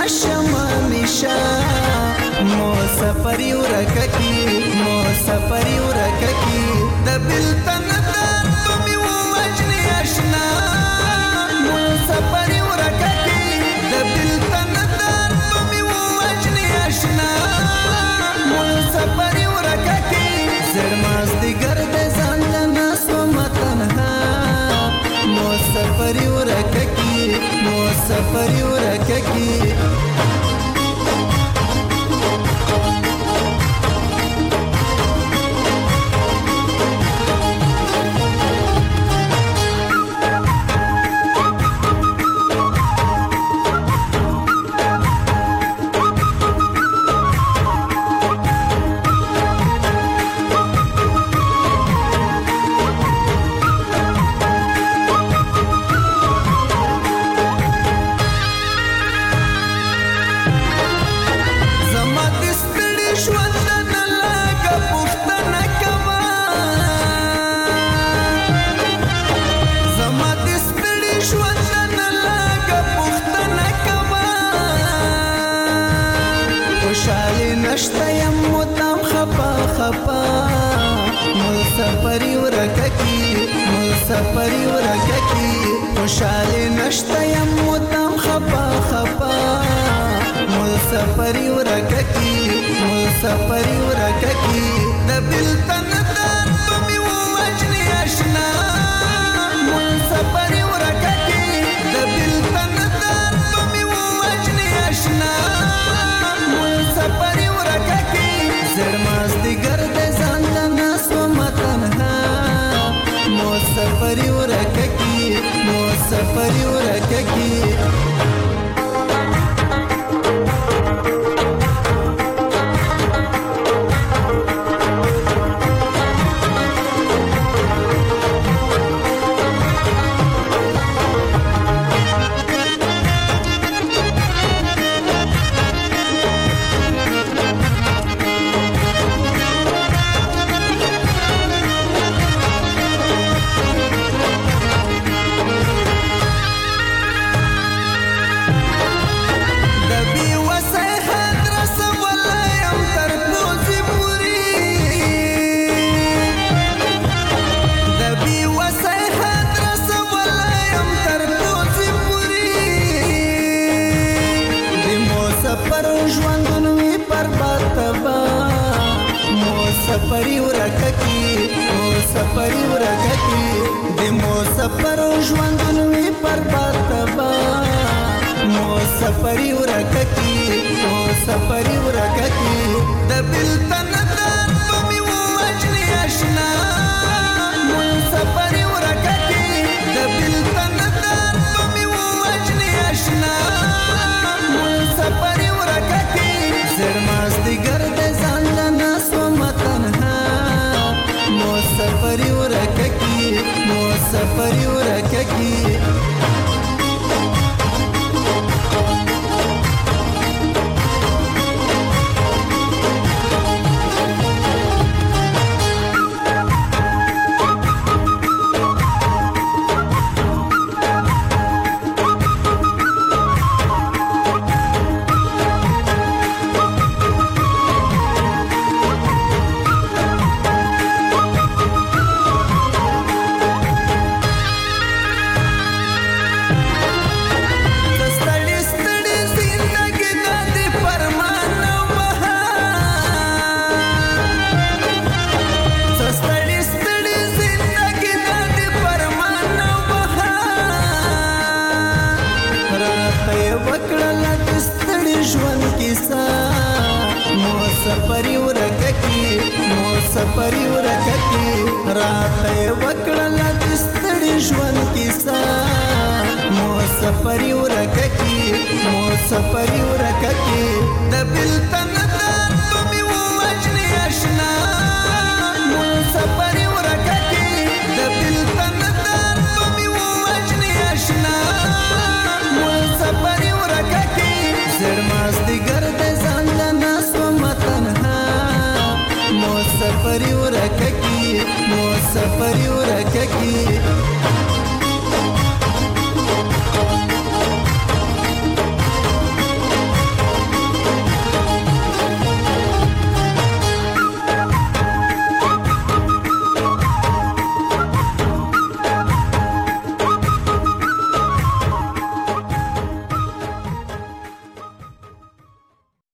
نشم نشا مو سفری ورککی مو سفری ورککی د بلتن در پمی وجنی اشنا مو سفری ورککی د بلتن در پمی وجنی اشنا مو سفری ورککی زرماز دیگر د ځان ناسو متنها مو سفری ورککی مو سفری ورککی نشتیم مدام خپا خپا مسافری ورککی مسافری ورککی خوشحالی نشتیم مدام خپا خپا مسافری ورککی مسافری ورککی د بلتن در پمی وجنی اشنا مسافری ورککی د بلتن در پمی وجنی اشنا مسافری زرماز دیگر د ځان ناسو متنها مو سفری ورککی مو سفری ورککی سفری ورککی مو سفری ورککی د مو سفر ژوندون وی برباد تبا مو سفری ورککی مو سفری ورککی د بلتن در پمی وجنی اشنا مو سفری ورککی د بلتن در پمی وجنی اشنا مو سفری ورککی زرماز دیگر د ځان ناسو متنها مو سفری ورککی مو سفری ورککی سفری ورککی مو سفری ورککی رات وکړل د ستړي ژوند کیسه مو سفری ورککی مو سفری ورککی د بلتن در پمی وجنی اشنا مو سفری ورککی د بلتن در پمی وجنی اشنا مو سفری ورککی زرماز دیگر د ځان ناسو متنها مو سفری ورککی مو سفری ورککی